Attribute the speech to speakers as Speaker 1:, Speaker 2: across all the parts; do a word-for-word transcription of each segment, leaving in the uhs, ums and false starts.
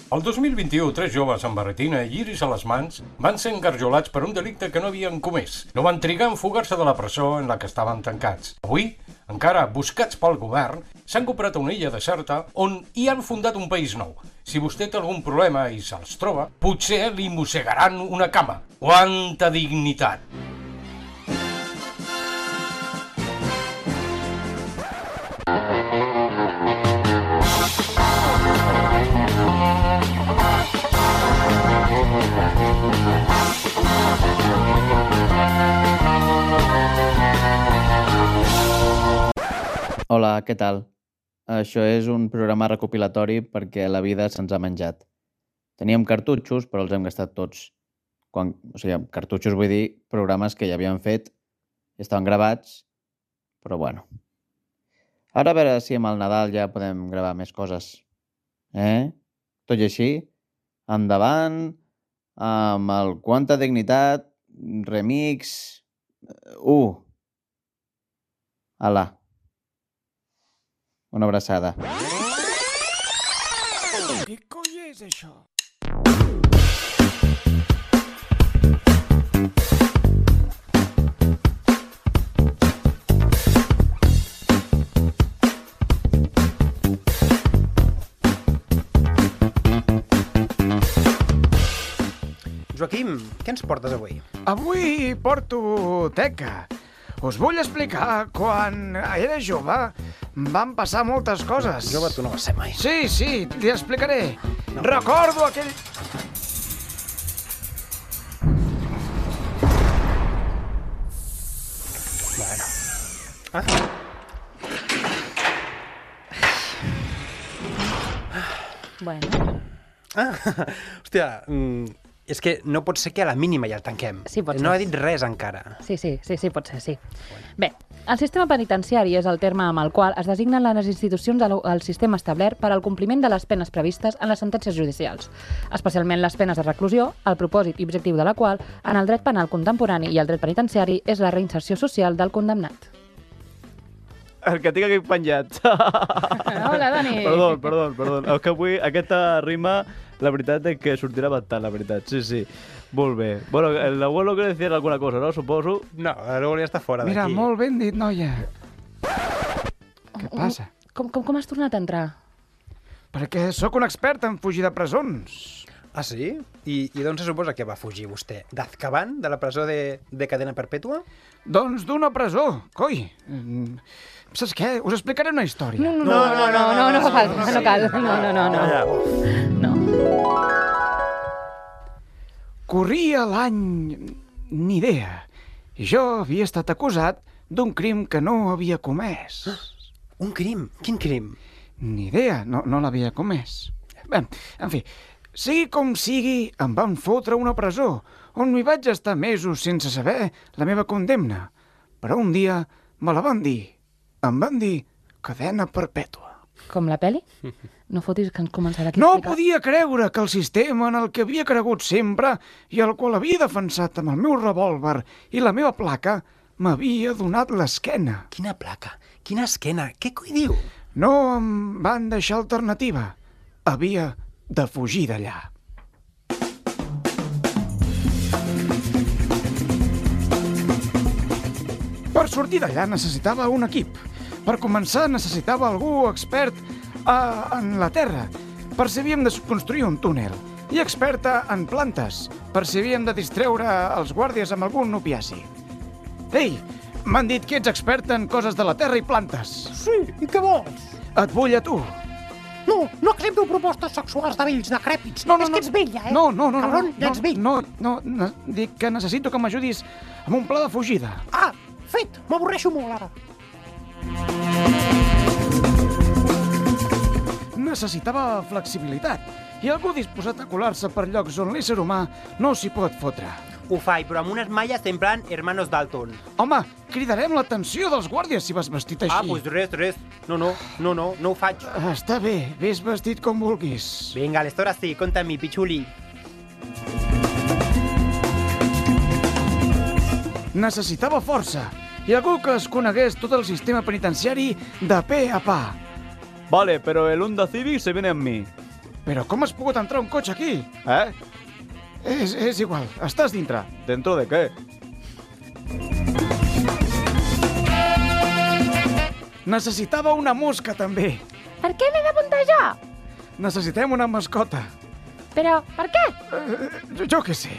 Speaker 1: El dos mil vint-i-u, tres joves amb barretina i iris a les mans van ser engarjolats per un delicte que no havien comès. No van trigar en fugar-se de la presó en la que estaven tancats. Avui, encara buscats pel govern, s'han comprat una illa deserta on hi han fundat un país nou. Si vostè té algun problema i se'ls troba, potser li mossegaran una cama. Quanta dignitat!
Speaker 2: Hola, què tal? Això és un programa recopilatori perquè la vida se'ns ha menjat. Teníem cartutxos, però els hem gastat tots. Quan, o sigui, cartutxos vull dir programes que ja havíem fet i estaven gravats, però bueno. Ara a veure si amb el Nadal ja podem gravar més coses. Eh? Tot i així, endavant amb el Quanta Dignitat Remix u. Ala. Una abraçada.
Speaker 3: Què coi és això?
Speaker 4: Joaquim, què ens portes avui?
Speaker 3: Avui porto teca. Us vull explicar quan era jove van passar moltes coses.
Speaker 4: Jove tu no vas ser mai.
Speaker 3: Sí, sí, t'hi explicaré. No. Recordo aquell...
Speaker 4: Bueno. Ah.
Speaker 5: Bueno.
Speaker 4: Ah, hòstia, mm, és que no pot ser que a la mínima ja el tanquem.
Speaker 5: Sí, pot ser.
Speaker 4: No ha dit res encara.
Speaker 5: Sí, sí, sí, sí, pot ser, sí. Bé, el sistema penitenciari és el terme amb el qual es designen les institucions del sistema establert per al compliment de les penes previstes en les sentències judicials, especialment les penes de reclusió, el propòsit i objectiu de la qual, en el dret penal contemporani i el dret penitenciari, és la reinserció social del condemnat.
Speaker 2: El que tinc aquí penjat.
Speaker 5: Hola, Dani.
Speaker 2: Perdó, perdó, perdó. És que avui aquesta rima, la veritat és que sortirà bastant, la veritat. Sí, sí. Molt bé. Bueno, el abuelo quiere decir alguna cosa, ¿no? Suposo.
Speaker 4: No, l'abuelo ja està fora d'aquí.
Speaker 3: Mira, molt ben dit, noia. Què passa?
Speaker 5: Com, com, com has tornat a entrar?
Speaker 3: Perquè sóc un expert en fugir de presons.
Speaker 4: Ah, sí? I, i d'on se suposa que va fugir vostè? D'Azkaban? De la presó de, de cadena perpètua?
Speaker 3: Doncs d'una presó, coi. Mm, saps què? Us explicaré una història.
Speaker 5: No, no, no, no, no, no, no fa falta, no cal. No, no, no, no. No.
Speaker 3: Corria l'any... ni idea. I jo havia estat acusat d'un crim que no havia comès.
Speaker 4: Un crim? Quin crim?
Speaker 3: Ni idea, no, no l'havia comès. Bé, en fi, sigui com sigui, em van fotre a una presó, on m'hi vaig estar mesos sense saber la meva condemna. Però un dia me la van dir. Em van dir cadena perpètua.
Speaker 5: Com la peli? No fotis que ens començarà aquí a
Speaker 3: No
Speaker 5: explicar.
Speaker 3: podia creure que el sistema en el que havia cregut sempre i el qual havia defensat amb el meu revòlver i la meva placa m'havia donat l'esquena.
Speaker 4: Quina placa? Quina esquena? Què coi diu?
Speaker 3: No em van deixar alternativa. Havia de fugir d'allà. Per sortir d'allà necessitava un equip. Per començar necessitava algú expert a, en la terra, per si havíem de construir un túnel, i experta en plantes, per si havíem de distreure els guàrdies amb algun opiaci. Ei, m'han dit que ets expert en coses de la terra i plantes.
Speaker 6: Sí, i què vols?
Speaker 3: Et vull a tu.
Speaker 6: No, no accepto propostes sexuals de vells decrèpits.
Speaker 3: No, no,
Speaker 6: és
Speaker 3: no.
Speaker 6: que ets vella, eh?
Speaker 3: No, no, no.
Speaker 6: Cabron,
Speaker 3: no,
Speaker 6: ja ets vell.
Speaker 3: No, no, no, dic que necessito que m'ajudis amb un pla de fugida.
Speaker 6: Ah, fet, m'avorreixo molt ara.
Speaker 3: Necessitava flexibilitat i algú disposat a colar-se per llocs on l'ésser humà no s'hi pot fotre.
Speaker 4: Ho faig, però amb unes malles en plan Hermanos Dalton.
Speaker 3: Home, cridarem l'atenció dels guàrdies si vas vestit així.
Speaker 4: Ah, doncs pues res, res. No, no, no, no, no ho faig.
Speaker 3: Està bé, ves vestit com vulguis.
Speaker 4: Vinga, aleshores sí, compta amb mi, pitxuli.
Speaker 3: Necessitava força i algú que es conegués tot el sistema penitenciari de pe a pa.
Speaker 2: Vale, pero el Honda Civic se viene en mí.
Speaker 3: Però com has pogut entrar un cotxe aquí? Eh? És, és igual, estàs dintre.
Speaker 2: ¿Dentro de qué?
Speaker 3: Necessitava una mosca, també.
Speaker 5: Per què m'he d'apuntar jo?
Speaker 3: Necessitem una mascota.
Speaker 5: Però, per què?
Speaker 3: Eh, jo, jo què sé.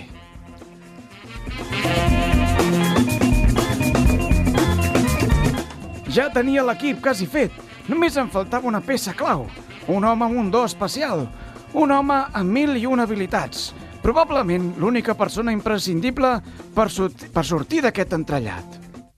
Speaker 3: Ja tenia l'equip quasi fet. Només em faltava una peça clau. Un home amb un do especial. Un home amb mil i una habilitats. Probablement l'única persona imprescindible per, per sortir d'aquest entrellat.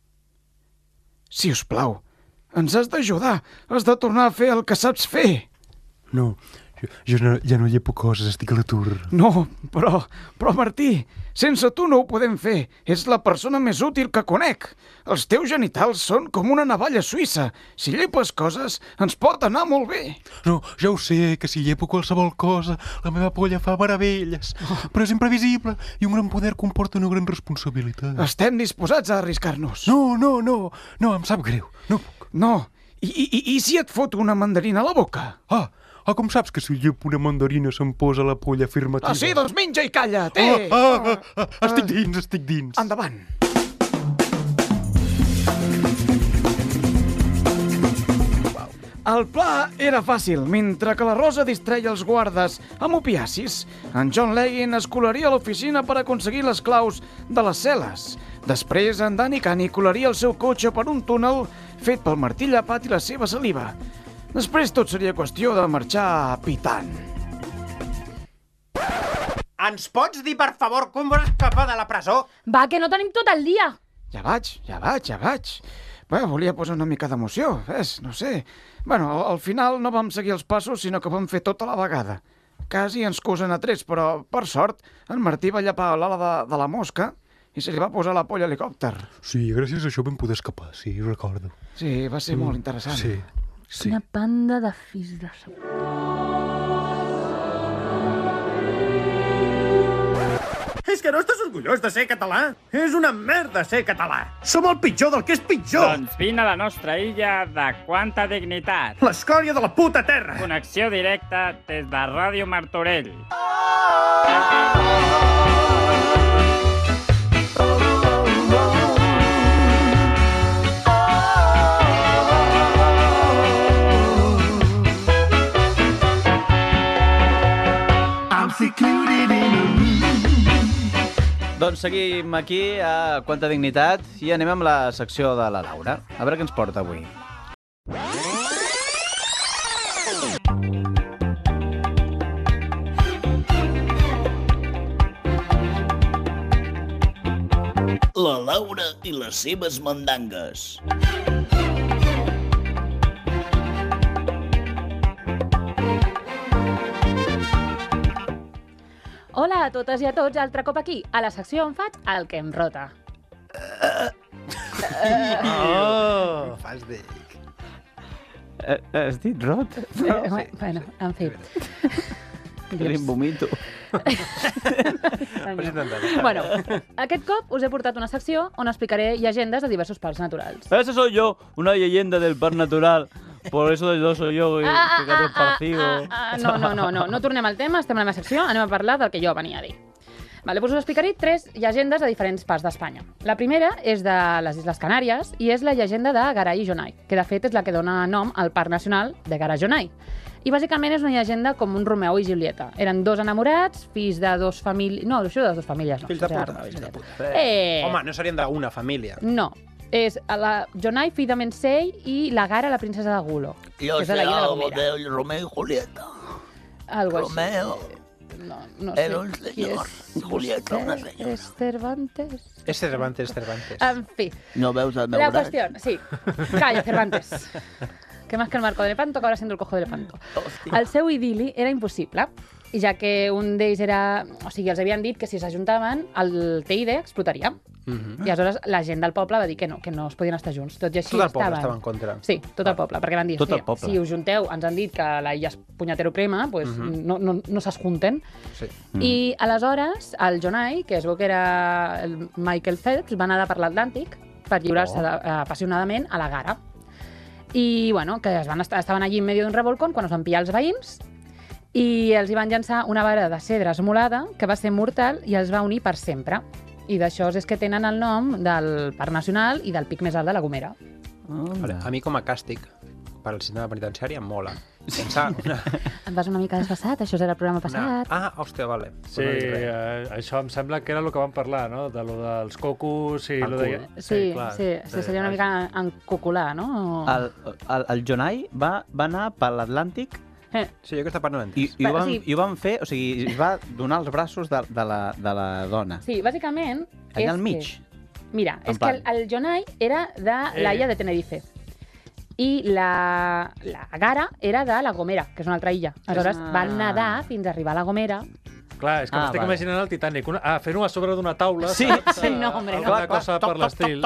Speaker 3: Si us plau, ens has d'ajudar. Has de tornar a fer el que saps fer.
Speaker 4: No, jo, jo no, ja no llepo coses, estic a l'atur.
Speaker 3: No, però, però Martí, sense tu no ho podem fer. Ets la persona més útil que conec. Els teus genitals són com una navalla suïssa. Si llepes coses, ens pot anar molt bé.
Speaker 4: No, ja ho sé, que si llepo qualsevol cosa, la meva polla fa meravelles. Oh. Però és imprevisible i un gran poder comporta una gran responsabilitat.
Speaker 3: Estem disposats a arriscar-nos.
Speaker 4: No, no, no, no, em sap greu. No puc.
Speaker 3: No, I, i, i si et foto una mandarina a la boca?
Speaker 4: Ah, ah, com saps que si llepo una mandarina se'm posa la polla afirmativa?
Speaker 3: Ah, sí? Doncs menja i calla, té!
Speaker 4: Ah, ah, ah, ah, estic dins, estic dins.
Speaker 3: Endavant. El pla era fàcil. Mentre que la Rosa distreia els guardes amb opiacis, en John Leggin es colaria a l'oficina per aconseguir les claus de les cel·les. Després, en Danny Cani colaria el seu cotxe per un túnel fet pel Martí Llepat i la seva saliva. Després tot seria qüestió de marxar pitant.
Speaker 7: Ens pots dir, per favor, com vols escapar de la presó?
Speaker 5: Va, que no tenim tot el dia.
Speaker 3: Ja vaig, ja vaig, ja vaig. Bé, volia posar una mica d'emoció, ves, no sé. Bueno, al, al final no vam seguir els passos, sinó que vam fer tota la vegada. Quasi ens cosen a trets, però, per sort, en Martí va llepar l'ala de, de la mosca i se li va posar la polla a helicòpter.
Speaker 4: Sí, gràcies a això vam poder escapar, sí, ho recordo.
Speaker 3: Sí, va ser mm, molt interessant.
Speaker 4: Sí, sí.
Speaker 5: Una banda de fills de...
Speaker 7: És que no estàs orgullós de ser català? És una merda ser català. Som el pitjor del que és pitjor.
Speaker 8: Doncs vine a la nostra illa de quanta dignitat.
Speaker 7: L'escòria de la puta terra.
Speaker 8: Connexió directa des de Ràdio Martorell.
Speaker 9: I'm secluded in a room.
Speaker 2: Doncs seguim aquí a Quanta Dignitat i anem amb la secció de la Laura. A veure què ens porta avui.
Speaker 10: La Laura i les seves mandangues.
Speaker 5: Hola a totes i a tots, altre cop aquí, a la secció on faig el que em rota.
Speaker 4: Oh! Fas de...
Speaker 2: Has dit rot?
Speaker 5: Eh, bueno, en fi.
Speaker 2: Tenim vomito.
Speaker 5: Bueno, aquest cop us he portat una secció on explicaré llegendes de diversos parcs naturals.
Speaker 2: Ese soy yo, una leyenda del parc natural. Por eso yo soy yo,
Speaker 5: Ah,
Speaker 2: que ah,
Speaker 5: ah, ah, ah, no, no, no, no, no tornem al tema, estem a la meva secció, anem a parlar del que jo venia a dir. Vale, doncs us explicaré tres llegendes de diferents parts d'Espanya. La primera és de les Isles Canàries i és la llegenda de Garay i Jonai, que de fet és la que dona nom al Parc Nacional de Garay-Jonai. I bàsicament és una llegenda com un Romeu i Julieta. Eren dos enamorats, fills de dos famílies... No, això de dos famílies no.
Speaker 4: Fills de puta, fills de puta.
Speaker 5: Eh...
Speaker 4: Home, no serien d'una família.
Speaker 5: No. És la Jonai, fill de Mensei, i la Gara, la princesa de Gulo.
Speaker 10: Yo
Speaker 5: que és de
Speaker 10: sé
Speaker 5: la Illa de la
Speaker 10: algo
Speaker 5: Gomera.
Speaker 10: de Romeo y Julieta.
Speaker 5: Algo així.
Speaker 10: Romeo
Speaker 5: No, no sé.
Speaker 10: era un
Speaker 5: qui
Speaker 10: señor
Speaker 5: és.
Speaker 10: y Julieta una
Speaker 5: Vostè
Speaker 10: señora.
Speaker 5: És Cervantes?
Speaker 4: És Cervantes, Cervantes.
Speaker 5: En fi,
Speaker 10: ¿No veus el meu
Speaker 5: la
Speaker 10: braç?
Speaker 5: cuestión, sí. Calla, Cervantes. Que más que el marco de Lepanto, acabará siendo el cojo de Lepanto.
Speaker 10: Hòstia.
Speaker 5: El seu idili era impossible, i ja que un d'ells era... O sigui, els havien dit que si s'ajuntaven, el Teide explotaria.
Speaker 4: Mm-hmm.
Speaker 5: I aleshores la gent del poble va dir que no, que no es podien estar junts. Tot i així
Speaker 4: Tot el poble
Speaker 5: estaven...
Speaker 4: estava en contra.
Speaker 5: Sí, tot el poble, perquè van dir,
Speaker 2: Tot el
Speaker 5: "Sí,
Speaker 2: poble.
Speaker 5: si us junteu, ens han dit que la illa és punyatero prima, pues
Speaker 4: Mhm.
Speaker 5: no, no, no s'esjunten.
Speaker 4: Sí.
Speaker 5: I aleshores el Jonai, que es veu que era el Michael Phelps, va nedar per l'Atlàntic per lliurar-se
Speaker 2: Oh.
Speaker 5: de- apassionadament a la Gara. I, bueno, que es van estar, estaven allí en medio d'un revolcón quan es van pillar els veïns I els hi van llançar una vara de cedre esmolada que va ser mortal i els va unir per sempre. I d'això és que tenen el nom del Parc Nacional i del pic més alt de la Gomera.
Speaker 11: Vale, a mi com a càstig per al sistema penitenciari em mola. Pensar una...
Speaker 5: Et vas una mica desfassat, això era el programa passat.
Speaker 11: No. Ah, hòstia, vale.
Speaker 12: Sí, eh, això em sembla que era el que vam parlar, no? De lo dels cocos i...
Speaker 11: El
Speaker 12: lo de...
Speaker 5: Sí, sí, clar, sí, sí, seria una mica encocular, no?
Speaker 13: El, el, el Jonai va, va anar per l'Atlàntic
Speaker 5: eh.
Speaker 11: Sí, jo aquesta part no l'he
Speaker 13: i,
Speaker 11: entès.
Speaker 13: i, ho van, sí. i ho van fer, o sigui, es va donar els braços de, de, la, de la dona.
Speaker 5: Sí, bàsicament...
Speaker 13: Allà al mig.
Speaker 5: Que, mira, en és plan. que el, el Jonai era de eh. l'illa de Tenerife. I la, la Gara era de la Gomera, que és una altra illa. Aleshores, ah. van nedar fins a arribar a la Gomera.
Speaker 12: Clar, és que ah, m'estic vale. imaginant el Titanic. Una, ah, fent-ho a sobre d'una taula,
Speaker 5: sí,
Speaker 12: saps?
Speaker 5: Sí, no, hombre, no.
Speaker 12: Alguna cosa per l'estil.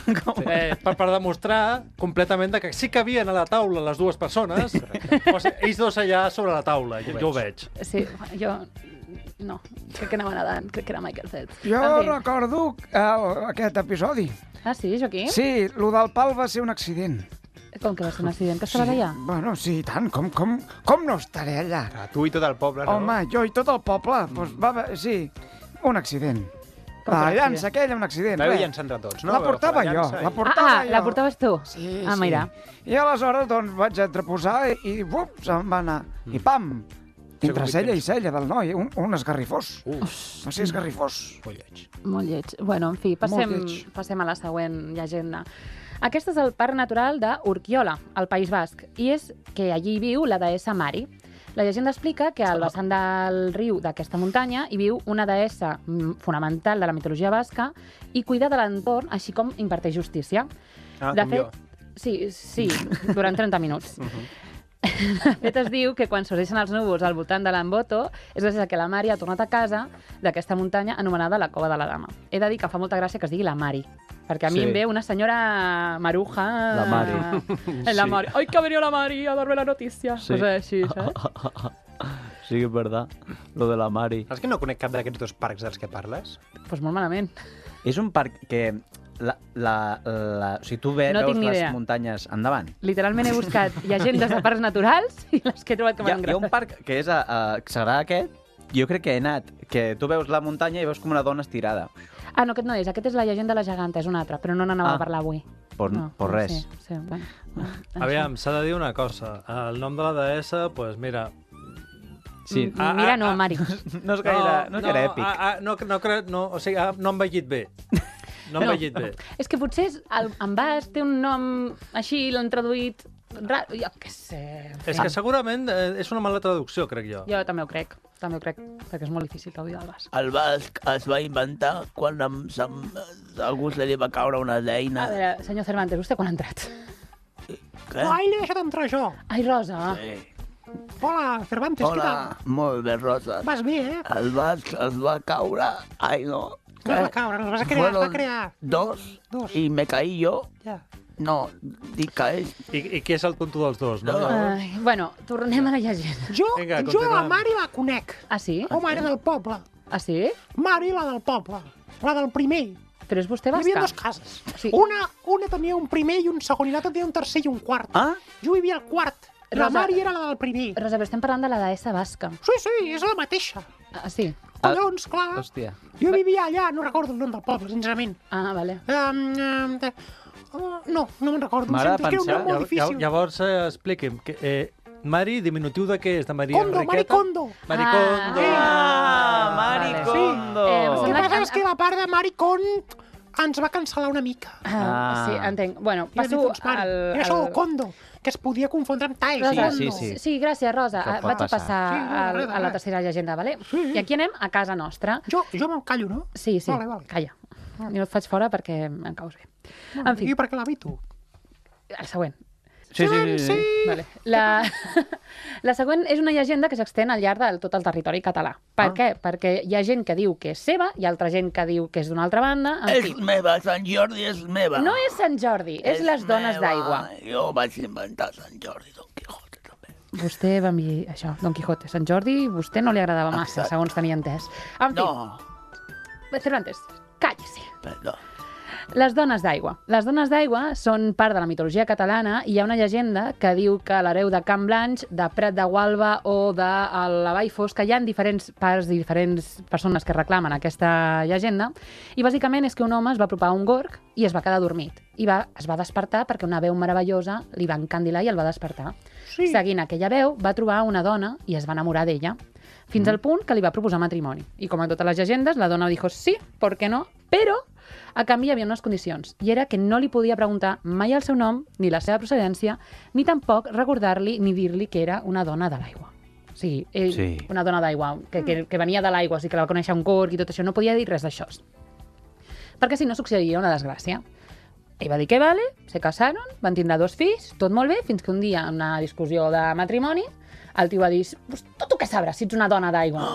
Speaker 12: Eh, per, per demostrar completament que sí que havien a la taula les dues persones, o sigui, ells dos allà sobre la taula, jo, jo ho veig.
Speaker 5: Sí, jo... No, crec que anava nedant, crec que era Michael Phelps.
Speaker 3: Jo recordo uh, aquest episodi.
Speaker 5: Ah, sí, Joaquim?
Speaker 3: Sí, lo del pal va ser un accident.
Speaker 5: Com que va ser un accident? Que estaves
Speaker 3: sí,
Speaker 5: allà?
Speaker 3: Bueno, sí, tant. Com, com, com no estaré allà?
Speaker 11: Ah, tu i tot el poble, no?
Speaker 3: Home, jo i tot el poble. Mm. Pues va, sí, un accident. La llança aquella, un accident.
Speaker 11: L'heu llançar entre tots, no?
Speaker 3: La portava jo,
Speaker 11: i...
Speaker 3: la portava
Speaker 5: ah,
Speaker 3: jo.
Speaker 5: La portaves tu?
Speaker 3: Sí,
Speaker 5: ah, mira.
Speaker 3: sí. I aleshores, doncs, vaig entreposar i, i bup, se'n va anar. Mm. I pam! Entre cella i cella del noi, un, un esgarrifós. Uf. Va ser esgarrifós.
Speaker 11: Molt lleig.
Speaker 5: Molt lleig. Bueno, en fi, passem, passem a la següent llegenda. Aquest és el Parc Natural d'Urquiola, al País Basc, i és que allí viu la deessa Mari. La llegenda explica que al vessant del riu d'aquesta muntanya hi viu una deessa fonamental de la mitologia basca i cuida de l'entorn, així com imparteix justícia.
Speaker 11: Ah,
Speaker 5: de
Speaker 11: com
Speaker 5: fet,
Speaker 11: jo.
Speaker 5: Sí, sí, durant trenta minuts. Uh-huh. De fet, es diu que quan sorgeixen els núvols al voltant de l'Amboto és gràcies a que la Mari ha tornat a casa d'aquesta muntanya anomenada la Cova de la Dama. He de dir que fa molta gràcia que es digui la Mari, perquè a mi sí. em ve una senyora maruja...
Speaker 13: La Mari.
Speaker 5: La sí. Mari. Ai, que ha venido la Mari a darme la notícia. Sí. Pues així, saps?
Speaker 13: Sí, és verdad. Lo de la Mari.
Speaker 11: Saps que no conec cap d'aquests dos parcs dels que parles?
Speaker 5: Doncs pues molt malament.
Speaker 13: És un parc que... La, la, la, o sigui, tu ve,
Speaker 5: no
Speaker 13: veus les
Speaker 5: idea.
Speaker 13: muntanyes endavant.
Speaker 5: Literalment he buscat llegendes de parcs naturals i les que he trobat que m'han agradat.
Speaker 13: Hi ha un parc que és a, a, serà aquest, jo crec que he anat, que tu veus la muntanya i veus com una dona estirada.
Speaker 5: Ah, no, aquest no és, aquest és la llegenda de la geganta, és un altre, però no n'anava ah. a parlar avui.
Speaker 13: Por,
Speaker 5: no,
Speaker 13: por res.
Speaker 5: Sí, sí, bueno, bueno,
Speaker 12: Aviam, s'ha de dir una cosa. El nom de la deessa, doncs pues mira...
Speaker 5: Sí. Ah, mira, no, Mari.
Speaker 13: No és gaire, no, no, no èpic.
Speaker 12: Ah, ah, no, no, no, o sigui, ah, no em veig bé. No m'ha llegit bé.
Speaker 5: És que potser el, en Bas té un nom així, l'han traduït... Rar... Jo què sé...
Speaker 12: És que segurament eh, és una mala traducció, crec jo.
Speaker 5: Jo també ho crec, també ho crec, perquè és molt difícil traduir el basc.
Speaker 10: El basc es va inventar quan amb, amb, a algú se li va caure una deina.
Speaker 5: A veure, senyor Cervantes, vostè quan ha entrat?
Speaker 10: Què?
Speaker 6: Ai, l'he deixat entrar jo.
Speaker 5: Ai, Rosa.
Speaker 10: Sí.
Speaker 6: Hola, Cervantes,
Speaker 10: Hola.
Speaker 6: què tal?
Speaker 10: Molt bé, Rosa.
Speaker 6: Vas bé, eh?
Speaker 10: El basc es va caure... Ai, no...
Speaker 6: No es va caure, no es va crear, es va crear.
Speaker 10: Dos,
Speaker 6: dos,
Speaker 10: i me caí jo.
Speaker 6: Ja.
Speaker 10: No, dic que ell...
Speaker 12: I, I qui és el tonto dels dos, no?
Speaker 10: no.
Speaker 5: Ai, bueno, tornem a la llegenda.
Speaker 6: Jo, Vinga, jo la Mari la conec.
Speaker 5: Ah, sí?
Speaker 6: Home, era del poble.
Speaker 5: Ah, sí?
Speaker 6: Mari, la del poble. La del primer.
Speaker 5: Però és vostè basca?
Speaker 6: Hi havia dues cases. Sí. Una, una tenia un primer i un segon, i l'altra tenia un tercer i un quart.
Speaker 13: Ah?
Speaker 6: Jo vivia al quart. La
Speaker 5: Rosa,
Speaker 6: Mari era la del primer.
Speaker 5: Rosa, però estem parlant de la deessa basca.
Speaker 6: Sí, sí, és la mateixa.
Speaker 5: Ah, sí?
Speaker 6: Collons, clar.
Speaker 13: Hòstia.
Speaker 6: Jo vivia allà, no recordo el nom del poble, sincerament.
Speaker 5: Ah, vale.
Speaker 6: Um, um, de... uh, no, no me'n recordo.
Speaker 13: M'agrada
Speaker 6: pensar... És que era un nom molt difícil.
Speaker 12: Llavors, eh, expliqui'm, que, eh, Mari, diminutiu de què és? De Maria
Speaker 6: Kondo,
Speaker 12: Enriqueta?
Speaker 6: Maricondo.
Speaker 12: Maricondo.
Speaker 13: Ah, Maricondo.
Speaker 6: Sí. Eh, el que passa és que la part de Maricon ens va cancel·lar una mica.
Speaker 5: Ah, sí, entenc. Bueno, passo al...
Speaker 6: Era això del Kondo, que es podia confondre amb Tai.
Speaker 5: Rosa,
Speaker 13: sí, sí, sí.
Speaker 5: Sí, gràcies, Rosa.
Speaker 13: Això pot
Speaker 5: Vaig a passar
Speaker 13: passar.
Speaker 6: Sí, no,
Speaker 5: al,
Speaker 6: res,
Speaker 5: a la
Speaker 6: res.
Speaker 5: tercera llegenda, vale?
Speaker 6: Sí.
Speaker 5: I aquí anem a casa nostra.
Speaker 6: Jo, jo me'n callo, no?
Speaker 5: Sí, sí,
Speaker 6: Vale, vale.
Speaker 5: calla. Jo et faig fora perquè em caus bé.
Speaker 6: Bueno,
Speaker 5: En fi,
Speaker 6: I per què l'habito?
Speaker 5: el següent.
Speaker 13: Sí, sí, sí. sí.
Speaker 5: Vale. La... la següent és una llegenda que s'extén al llarg de tot el territori català. Per
Speaker 10: Ah.
Speaker 5: què? Perquè hi ha gent que diu que és seva, hi ha altra gent que diu que és d'una altra banda. En
Speaker 10: És
Speaker 5: fi.
Speaker 10: meva, Sant Jordi és meva.
Speaker 5: No és Sant Jordi, és, les dones
Speaker 10: meva.
Speaker 5: d'aigua.
Speaker 10: Jo vaig inventar Sant Jordi, Don Quijote, també.
Speaker 5: Vostè va enviar això, Don Quijote. Sant Jordi, a vostè no li agradava massa,
Speaker 10: Exacte.
Speaker 5: segons tenia entès. En fi,
Speaker 10: No,
Speaker 5: Cervantes, cállese.
Speaker 10: perdó.
Speaker 5: Les dones d'aigua. Les dones d'aigua són part de la mitologia catalana i hi ha una llegenda que diu que l'hereu de Can Blanch, de Prat de Gualba o de la Vall Fosca, hi ha diferents parts i diferents persones que reclamen aquesta llegenda, i bàsicament és que un home es va apropar a un gorg i es va quedar dormit. I va, es va despertar perquè una veu meravellosa li va encandilar i el va despertar. Sí. Seguint aquella veu, va trobar una dona i es va enamorar d'ella, fins mm. al punt que li va proposar matrimoni. I com a totes les llegendes, la dona dijo sí, ¿por qué no? Però a canvi hi havia unes condicions, i era que no li podia preguntar mai el seu nom, ni la seva procedència, ni tampoc recordar-li ni dir-li que era una dona de l'aigua. O sigui, ell, sí. una dona d'aigua, que, que, que venia de l'aigua, o sigui que la va conèixer un gorg i tot això, no podia dir res d'això. Perquè si no succediria una desgràcia. Ell va dir que vale, se casaron, van tindre dos fills, tot molt bé, fins que un dia, en una discussió de matrimoni, el tio va dir, pues, tu què sabràs si ets una dona d'aigua?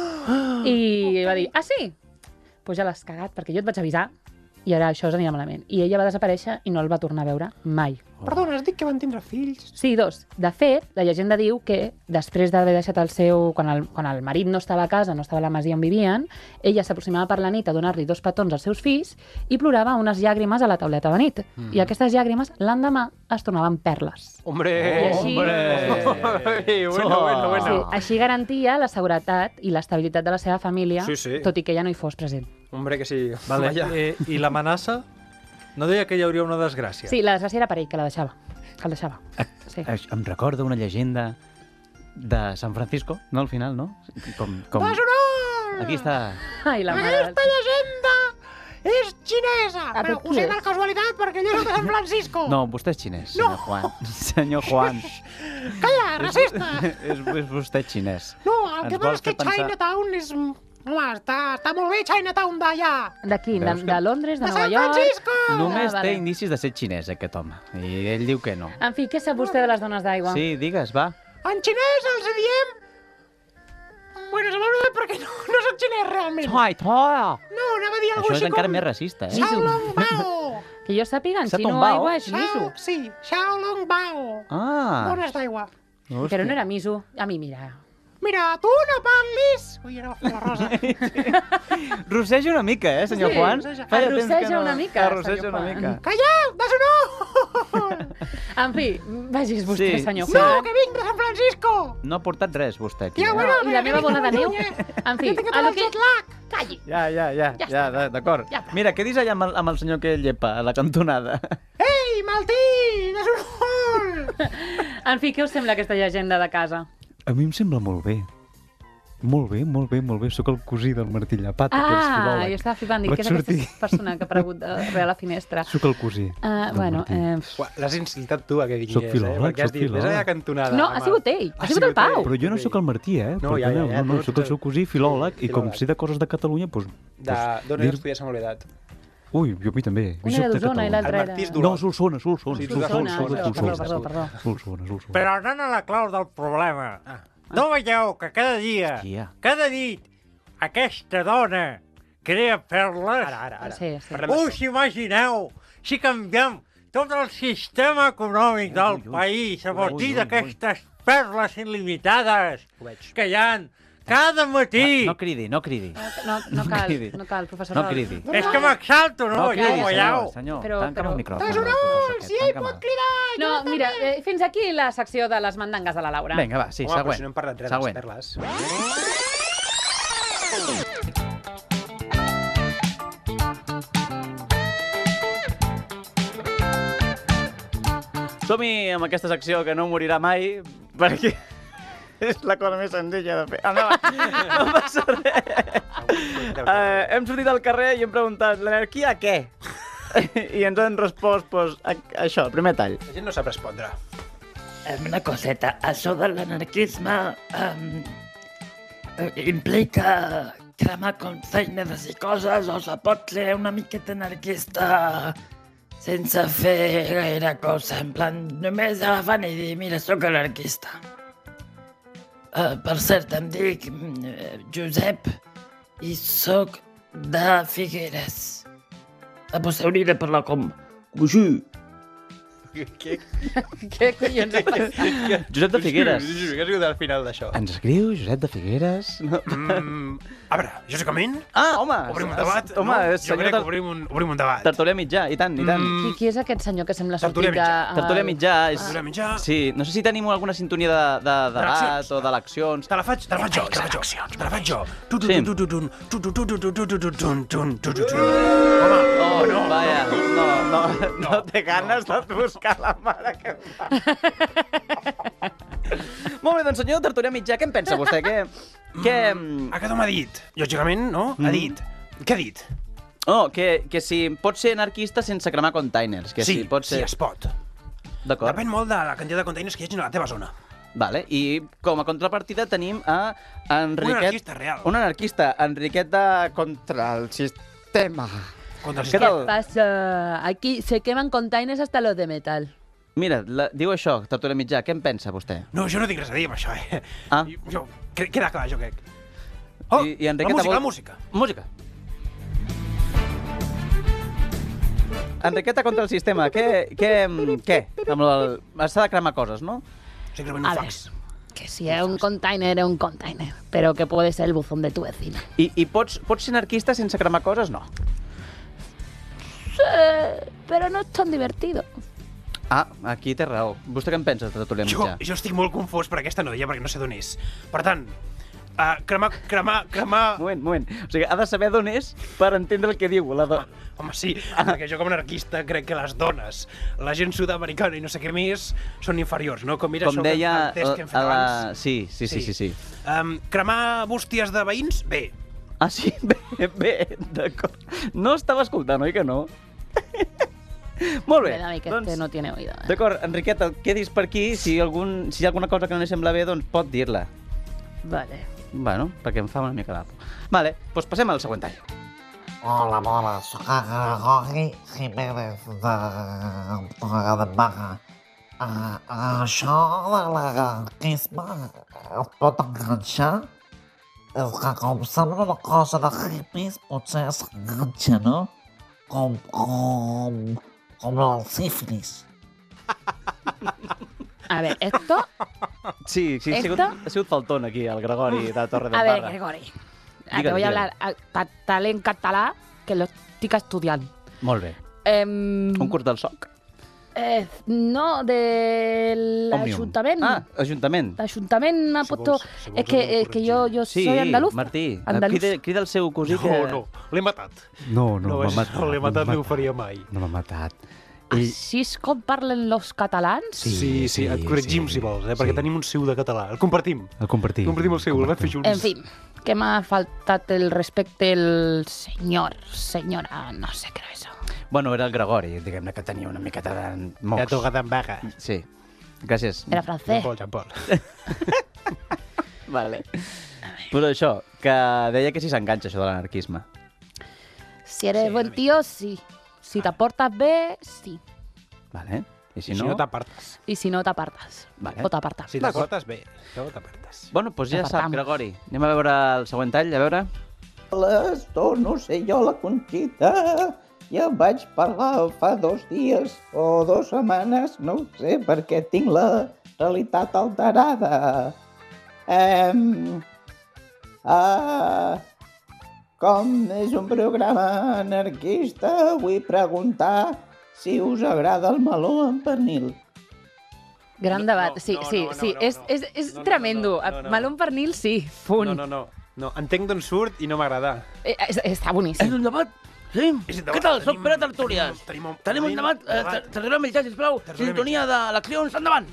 Speaker 5: I va dir, ah, sí? Pues ja l'has cagat, perquè jo et vaig avisar i ara això us anirà malament. I ella va desaparèixer i no el va tornar a veure mai.
Speaker 6: Oh. Perdona, has dit que van tindre fills?
Speaker 5: Sí, dos. De fet, la llegenda diu que després d'haver deixat el seu... Quan el, quan el marit no estava a casa, no estava a la masia on vivien, ella s'aproximava per la nit a donar-li dos petons als seus fills i plorava unes llàgrimes a la tauleta de nit. Mm. I aquestes llàgrimes, l'endemà, es tornaven perles.
Speaker 11: Hombre!
Speaker 5: I així,
Speaker 11: hombre! bueno, bueno, bueno.
Speaker 5: Sí, així garantia la seguretat i l'estabilitat de la seva família,
Speaker 11: sí, sí.
Speaker 5: tot i que ella no hi fos present.
Speaker 11: Hombre, que sí.
Speaker 12: Vale. Eh, I l'amenaça? No deia que hi hauria una desgràcia?
Speaker 5: Sí, la desgràcia era per ell, que la deixava. Que el deixava. Sí.
Speaker 13: Em recorda una llegenda de San Francisco, no al final, no? Com, com...
Speaker 6: Desonor!
Speaker 13: Aquí està.
Speaker 5: Ai, la mare...
Speaker 6: Aquesta llegenda és xinesa!
Speaker 5: Ah,
Speaker 6: però ho sé per casualitat, perquè jo soc de San Francisco!
Speaker 13: No, vostè és xinès,
Speaker 6: no.
Speaker 13: senyor Juan. Senyor Juan.
Speaker 6: Calla, racista!
Speaker 13: és, és vostè xinès.
Speaker 6: No, el que passa és que pensar... Chinatown és... Home, està, està molt bé Chinatown d'allà.
Speaker 5: D'aquí, de, de Londres, de, de Nova York...
Speaker 6: De San Francisco!
Speaker 13: Només
Speaker 5: ah, vale.
Speaker 13: té indicis de ser xinès, aquest home. I ell diu que no.
Speaker 5: En fi, què sap vostè de les dones d'aigua?
Speaker 13: Sí, digues, va.
Speaker 6: En xinès els diem... Bueno, se m'ha oblidat perquè no, no soc xinès realment.
Speaker 13: Toi, toi!
Speaker 6: No, anava a dir alguna cosa
Speaker 13: així com... Això és encara més racista, eh?
Speaker 6: Xiaolongbao!
Speaker 5: Que jo sàpiga, en xino aigua és miso.
Speaker 6: Sí, Xiaolongbao.
Speaker 13: Ah.
Speaker 6: Dones d'aigua.
Speaker 5: Però no era miso. A mi, mira...
Speaker 6: Mira, tu no parlis! Ui, ara va fer la rosa.
Speaker 13: Rosseja una mica, eh, senyor
Speaker 6: sí,
Speaker 13: Juan?
Speaker 6: Rosseja,
Speaker 5: rosseja no... una mica,
Speaker 13: Rosseja una mica.
Speaker 6: Calleu, desonor!
Speaker 5: En fi, vagis vostè,
Speaker 13: sí.
Speaker 5: senyor
Speaker 6: Juan.
Speaker 5: Juan.
Speaker 6: No, que vinc de San Francisco!
Speaker 13: No ha portat res, vostè, aquí.
Speaker 6: Ja,
Speaker 13: eh?
Speaker 6: bueno,
Speaker 5: I la meva bola de neu? En fi,
Speaker 6: a lo que...
Speaker 5: Calli.
Speaker 13: Ja, ja, ja,
Speaker 5: ja,
Speaker 13: ja d'acord. Ja, mira, què dius allà amb el, amb el senyor que llepa, a la cantonada?
Speaker 6: Ei, Maltí, desonor!
Speaker 5: En fi, què us sembla aquesta llegenda de casa?
Speaker 4: A mi em sembla molt bé. Molt bé, molt bé, molt bé. Soc el cosí del Martí Llapat,
Speaker 5: ah,
Speaker 4: que és filòleg.
Speaker 5: Ah, jo estava flipant, dic, què és sortir... aquesta persona que ha aparegut darrere a la finestra?
Speaker 4: Soc el cosí.
Speaker 5: Uh, bueno, eh...
Speaker 11: L'has incitat tu a que vingués,
Speaker 4: soc filòleg,
Speaker 11: eh? Perquè has dit, vés allà cantonada.
Speaker 5: No, ha sigut ell, ha sigut el Pau.
Speaker 4: Però jo no sóc el Martí, eh?
Speaker 11: No, ja, ja, ja.
Speaker 4: No, no, soc el seu cosí, filòleg, i com sé de coses de Catalunya, doncs...
Speaker 11: D'on eres tu, ja se m'ha oblidat.
Speaker 4: Ui, jo a mi també.
Speaker 5: Una era d'Osona i l'altra era...
Speaker 4: No, Solsona, Solsona.
Speaker 5: Solsona, perdó, perdó, perdó.
Speaker 4: Solsona, Solsona.
Speaker 14: Però anant a la clau del problema. No veieu que cada dia,
Speaker 13: Hòstia.
Speaker 14: cada nit, aquesta dona crea perles?
Speaker 11: Ara, ara, ara.
Speaker 5: Sí, sí.
Speaker 14: Us imagineu si canviem tot el sistema econòmic del ui, ui, país a partir d'aquestes perles il·limitades que hi ha cada matí?
Speaker 13: No, no cridi, no cridi.
Speaker 5: No, no, cal, no cal, professor.
Speaker 13: No cridi.
Speaker 14: És que m'exalto, no?
Speaker 13: No cridi,
Speaker 14: no
Speaker 13: senyor, senyor.
Speaker 5: Però,
Speaker 13: tanca'm
Speaker 5: però...
Speaker 13: el micròfon.
Speaker 6: Desonor, si ell pot cridar,
Speaker 5: no, mira, eh, fins aquí la secció de les mandangues de la Laura.
Speaker 13: Vinga, va, sí,
Speaker 11: Home,
Speaker 13: següent.
Speaker 11: Però si no hem parlat res de les perles.
Speaker 13: Som-hi amb aquesta secció que no morirà mai, perquè és la cosa més senzilla de fer. Endavant, no passa res. Uh, hem sortit al carrer i hem preguntat, l'anarquia què? I ens han respost, pues, a, a això, el primer tall.
Speaker 11: La gent no sap respondre.
Speaker 10: Una coseta, això de l'anarquisme um, implica cremar containers i coses, o se pot ser una miqueta anarquista sense fer gaire cosa, en plan, només agafant i dir, mira, sóc anarquista. Uh, per cert, em dic uh, Josep i sóc de Figueres. Uh, vostè hauria de parlar com Gugú.
Speaker 11: Què?
Speaker 5: Què collons ha passat?
Speaker 2: Josep de Figueres.
Speaker 11: Què has dit al final d'això?
Speaker 2: Ens escriu Josep de Figueres. No.
Speaker 11: Mm, a veure, lògicament...
Speaker 2: Ah, home!
Speaker 11: Obrim un debat,
Speaker 2: home,
Speaker 11: no?
Speaker 2: és
Speaker 11: Jo crec que obrim un, obrim un debat.
Speaker 2: Tertúlia mitjà, i tant, i tant.
Speaker 11: Mm.
Speaker 5: Qui, qui és aquest senyor que sembla sortit
Speaker 11: Tertúlia
Speaker 5: de...
Speaker 11: mitjà.
Speaker 2: Tertúlia mitjà és...
Speaker 11: Tertúlia mitjà.
Speaker 2: Sí, no sé si tenim alguna sintonia de, de debat o d'eleccions.
Speaker 11: Te la faig, te la faig jo, te la faig jo. Te la faig jo. Tu, tu,
Speaker 2: Sí.
Speaker 11: tu, tu, tu, tu, tu, tu, tu, tu, tu, tu, tu, tu, tu, tu, tu.
Speaker 2: Home,
Speaker 11: Oh, no.
Speaker 2: Vaya, no, no, no té ganes de buscar la mare que em fa. Molt bé, doncs senyor Tertúlia mitjà, què en pensa vostè? Què... què...
Speaker 11: Aquest home ha dit, lògicament, no? Ha dit. Què ha dit?
Speaker 2: Oh, que, que si pot ser anarquista sense cremar containers. Que
Speaker 11: Sí,
Speaker 2: si pot ser...
Speaker 11: sí, es pot.
Speaker 2: D'acord.
Speaker 11: Depèn molt de la quantitat de containers que hi hagi a la teva zona.
Speaker 2: Vale, i com a contrapartida tenim a Enriquet...
Speaker 11: Un anarquista real.
Speaker 2: Un anarquista, Enriquet de contra el sistema.
Speaker 11: Contra el
Speaker 2: Què
Speaker 5: ¿Qué
Speaker 2: tal?
Speaker 5: pasa? Aquí se queman containers hasta los de metal.
Speaker 2: Mira, la, diu això, Tertúlia mitjà, què en pensa vostè?
Speaker 11: No, jo no tinc res a dir amb això, eh?
Speaker 2: Ah.
Speaker 11: Jo, que- queda clar, jo crec. Oh,
Speaker 2: I, i
Speaker 11: la
Speaker 2: Enriqueta
Speaker 11: música,
Speaker 2: vol-
Speaker 11: la música.
Speaker 2: Música. Enriqueta contra el sistema, què? Què? què? Amb el... S'ha de cremar coses, no?
Speaker 11: Sí, cremant
Speaker 5: A
Speaker 11: un
Speaker 5: ver,
Speaker 11: fax.
Speaker 5: que si es un container, es un container. Pero que puede ser el buzón de tu vecino.
Speaker 2: I, i pots, pots ser anarquista sense cremar coses? No.
Speaker 5: Sí, pero no es tan divertido.
Speaker 2: Ah, aquí té raó. Vostè què en pensa de Tertúlia
Speaker 11: Jo,
Speaker 2: mitjà?
Speaker 11: jo estic molt confós per aquesta noia, perquè no sé d'on és. Per tant, uh, cremar, cremar, cremar...
Speaker 2: Moment, moment. O sigui, ha de saber d'on és per entendre el que diu. La do...
Speaker 11: Home, sí, perquè jo com a anarquista crec que les dones, la gent sud-americana i no sé què més, són inferiors, no? Com mira
Speaker 2: Com
Speaker 11: això
Speaker 2: deia
Speaker 11: el test que hem fet
Speaker 2: a la...
Speaker 11: abans.
Speaker 2: Sí, sí, sí, sí, sí.
Speaker 11: Um, cremar bústies de veïns? Bé.
Speaker 2: Ah, sí? Bé, bé, d'acord. No estava escoltant, oi que no? Molt bé.
Speaker 5: Me da a mí que
Speaker 2: doncs,
Speaker 5: este no tiene oído. ¿eh?
Speaker 2: D'acord, Enriqueta, quedis per aquí. Si, algun, si hi ha alguna cosa que no li sembla bé, doncs pot dir-la.
Speaker 5: Vale.
Speaker 2: Bueno, perquè em fa una mica de por. Vale, doncs passem al següent tall.
Speaker 15: Hola, bona, soc en Gregori Jiménez de Torre de Baga. Uh, això de l'anarquisme es pot enganxar? És que com sembla una cosa de hippies, potser s'enganxa, no? Com, com, com el sífilis.
Speaker 5: A ver, esto...
Speaker 2: Sí, sí, ha sigut,
Speaker 5: ¿Esto?
Speaker 2: ha sigut faltón aquí, el Gregori de Torre de
Speaker 5: A ver,
Speaker 2: Barra.
Speaker 5: Gregori.
Speaker 2: Digue-li,
Speaker 5: Te voy a
Speaker 2: digue-li.
Speaker 5: hablar a- català en català, que lo estic estudiant.
Speaker 2: Molt bé.
Speaker 5: Em,
Speaker 2: Un curs del soc?
Speaker 5: eh, no, de
Speaker 2: Òmnium.
Speaker 5: l'Ajuntament.
Speaker 2: Ah, Ajuntament.
Speaker 5: L'Ajuntament ha puesto... es que, es que yo, yo
Speaker 2: Sí,
Speaker 5: soy andaluz.
Speaker 2: Martí,
Speaker 5: Andaluz.
Speaker 2: crida, crida el seu cosí que...
Speaker 11: No, no, l'he matat.
Speaker 4: No, no,
Speaker 11: No,
Speaker 4: m'ha
Speaker 11: és-
Speaker 4: matat.
Speaker 11: no l'he matat,
Speaker 4: m'ha
Speaker 11: no ho faria mai.
Speaker 4: No m'ha matat.
Speaker 5: Així és com parlen los catalans?
Speaker 11: Sí, sí, sí, et corregim si vols, eh? Perquè tenim un seu de català. El compartim.
Speaker 4: El compartim.
Speaker 11: Compartim el seu, el vam fer junts.
Speaker 5: En fin, que m'ha faltat el respecte el senyor, senyora, no sé què era això.
Speaker 2: Bueno, era el Gregori, diguem-ne que tenia una miqueta de mocs.
Speaker 11: De togada en vaga.
Speaker 2: Sí. Gràcies.
Speaker 5: Era francès.
Speaker 11: Jean-Paul, Jean-Paul.
Speaker 2: Vale. Però això, que deia que si s'enganxa això de l'anarquisme.
Speaker 5: Si eres buen tío, sí. Si t'aportes bé, sí.
Speaker 2: Vale. I si
Speaker 11: I si
Speaker 2: no...
Speaker 11: no t'apartes.
Speaker 5: I si no t'apartes.
Speaker 2: Vale.
Speaker 5: O t'apartes.
Speaker 11: Si t'apartes bé, no t'apartes.
Speaker 2: Bueno, doncs ja sap,
Speaker 5: Apartam.
Speaker 2: Gregori. Anem a veure el següent tall, a veure...
Speaker 16: Les torno a ser jo, la Conxita. Ja vaig parlar fa dos dies o dues setmanes, no ho sé, perquè tinc la realitat alterada. Um, uh, com és un programa anarquista, vull preguntar si us agrada el meló amb pernil.
Speaker 5: Gran debat. Sí, sí, sí. És, és, és tremendo. Meló amb pernil, sí. Punt.
Speaker 11: No, no, no. No, entenc d'on surt i no m'agrada.
Speaker 5: Eh, és- Està boníssim.
Speaker 13: És un debat? Sí?
Speaker 11: És un
Speaker 13: Què
Speaker 11: debat.
Speaker 13: tal? Soc
Speaker 11: Tenim-
Speaker 13: Pere Tertúlies.
Speaker 11: Tenim un-
Speaker 13: Tenim un
Speaker 11: tenim
Speaker 13: debat.
Speaker 11: un
Speaker 13: Eh,
Speaker 11: debat.
Speaker 13: Tertúlia mitjà, sisplau.
Speaker 11: Tertúlia
Speaker 13: Sintonia d'eleccions. Endavant.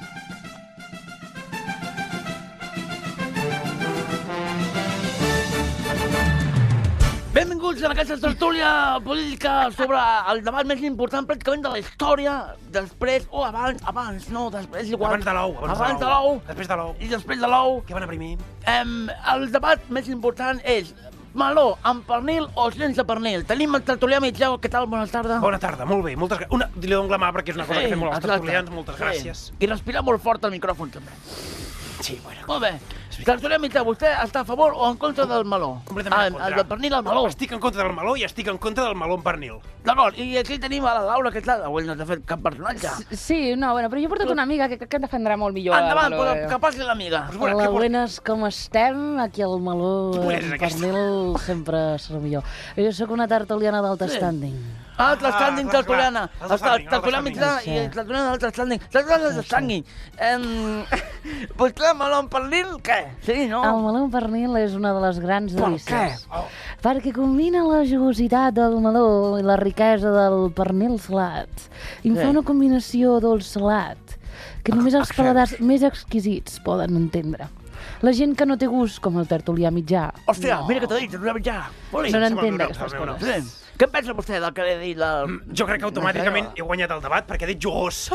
Speaker 13: Benvinguts a aquesta tertúlia política sobre el debat més important pràcticament de la història, després, o abans, abans, no, després, igual.
Speaker 11: Abans de l'ou, abans
Speaker 13: abans
Speaker 11: de
Speaker 13: de
Speaker 11: l'ou.
Speaker 13: l'ou.
Speaker 11: Després de l'ou.
Speaker 13: I després de l'ou.
Speaker 11: Què van a primer?
Speaker 13: Em, el debat més important és meló amb pernil o sense pernil. Tenim el tertulià mitjà, què tal? Bona tarda.
Speaker 11: Bona tarda, molt bé. Moltes gràcies. Una, li dono un glamar perquè és una cosa que fem molt els
Speaker 13: exacte.
Speaker 11: tertulians. Moltes
Speaker 13: Sí.
Speaker 11: gràcies.
Speaker 13: I respirar molt fort al micròfon, també.
Speaker 11: Sí, bueno.
Speaker 13: Molt bé.
Speaker 10: Tertulià mitjà, vostè està a favor o en contra del meló?
Speaker 11: Completament en contra.
Speaker 10: El del pernil al meló.
Speaker 11: Estic en contra del meló i estic en contra del meló amb pernil.
Speaker 10: D'acord, i aquí tenim a la Laura, que clar, avui no t'ha fet cap personatge.
Speaker 5: Sí, no, bueno, però jo he portat una amiga que crec que defendrà molt millor.
Speaker 10: Endavant,
Speaker 5: el meló,
Speaker 10: però
Speaker 5: eh?
Speaker 10: que passi l'amiga.
Speaker 5: Hola, buenas, com estem? Aquí el meló, el pernil sempre serà millor. Jo sóc una tertuliana d'alta standing.
Speaker 10: Ah, altre standing, tertuliana. Tertulià mitjà i tertuliana d'altre standing. Tertuliana d'altre standing. Vostè el meló amb pernil, què? Sí, no?
Speaker 5: El meló amb pernil és una de les grans
Speaker 10: Per
Speaker 5: delícies.
Speaker 10: què?
Speaker 5: Perquè combina la jugositat del meló i la riquesa del pernil salat. I em fa
Speaker 10: Sí.
Speaker 5: una combinació dolç-salat que només els paladars més exquisits poden entendre. La gent que no té gust, com el tertulià mitjà.
Speaker 10: Hòstia, mira que t'ha dit, tertulià mitjà.
Speaker 5: No n'entén d'aquestes coses.
Speaker 10: Sí. Què pensa vostè del que he dit? La...
Speaker 11: Jo crec que automàticament he guanyat el debat perquè ha dit jugós.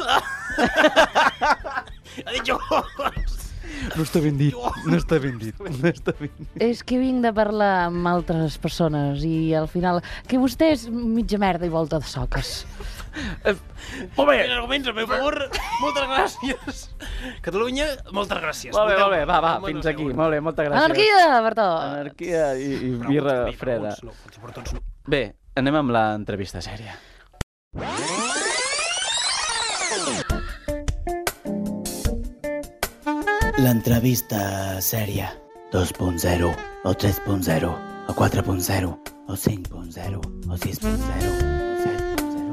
Speaker 11: Ha dit jugós.
Speaker 2: No està ben dit, no està ben dit, no està ben dit.
Speaker 5: És que vinc de parlar amb altres persones i al final... Que vostè és mitja merda i volta de soques.
Speaker 11: Molt bé. Arguments a meu favor. Moltes gràcies. Catalunya, moltes gràcies.
Speaker 13: Molt bé, molt bé, va, va, fins aquí. Molt bé, moltes gràcies.
Speaker 5: Anarquia, per tot.
Speaker 13: Anarquia i, i birra freda. Bé, anem amb l'entrevista sèria.
Speaker 17: L'entrevista sèria dos punt zero, o tres punt zero, o quatre punt zero, o cinc punt zero, o sis punt zero, o set punt zero.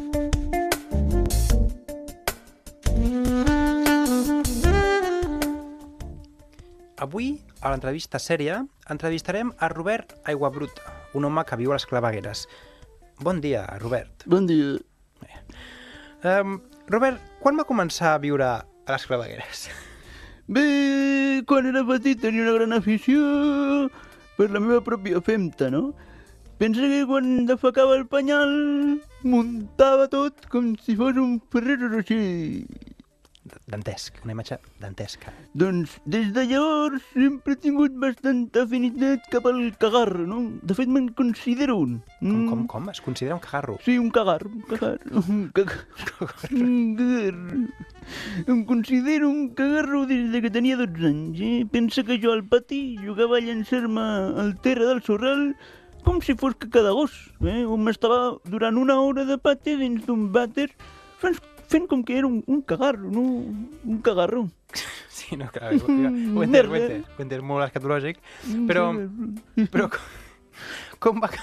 Speaker 11: Avui, a l'entrevista sèria, entrevistarem a Robert Aiguabruta, un home que viu a les Clavegueres. Bon dia, Robert.
Speaker 17: Bon dia.
Speaker 11: Um, Robert, quan va començar a viure a les Clavegueres?
Speaker 17: Bé, quan era petit tenia una gran afició per la meva pròpia femta, no? Pensa que quan defecava el penyal muntava tot com si fos un Ferrero Rocher.
Speaker 11: Dantesc, una imatge dantesca.
Speaker 17: Doncs des de llavors sempre he tingut bastanta afinitat cap al cagarro, no? De fet me'n considero un.
Speaker 11: Com, com, com? Es considera un cagarro?
Speaker 17: Sí, un cagarro, un cagarro, un cagarro. Un cagarro. Em considero un cagarro des de que tenia dotze anys, eh? Pensa que jo al pati jugava a llançar-me al terra del sorral com si fos caca de gos, eh? On m'estava durant una hora de pati dins d'un vàter fent, fent com que era un, un cagarro, no? Un cagarro.
Speaker 11: Sí, no, clar, ho entès, ho entès, ho entès, molt escatològic, però, però com, com va...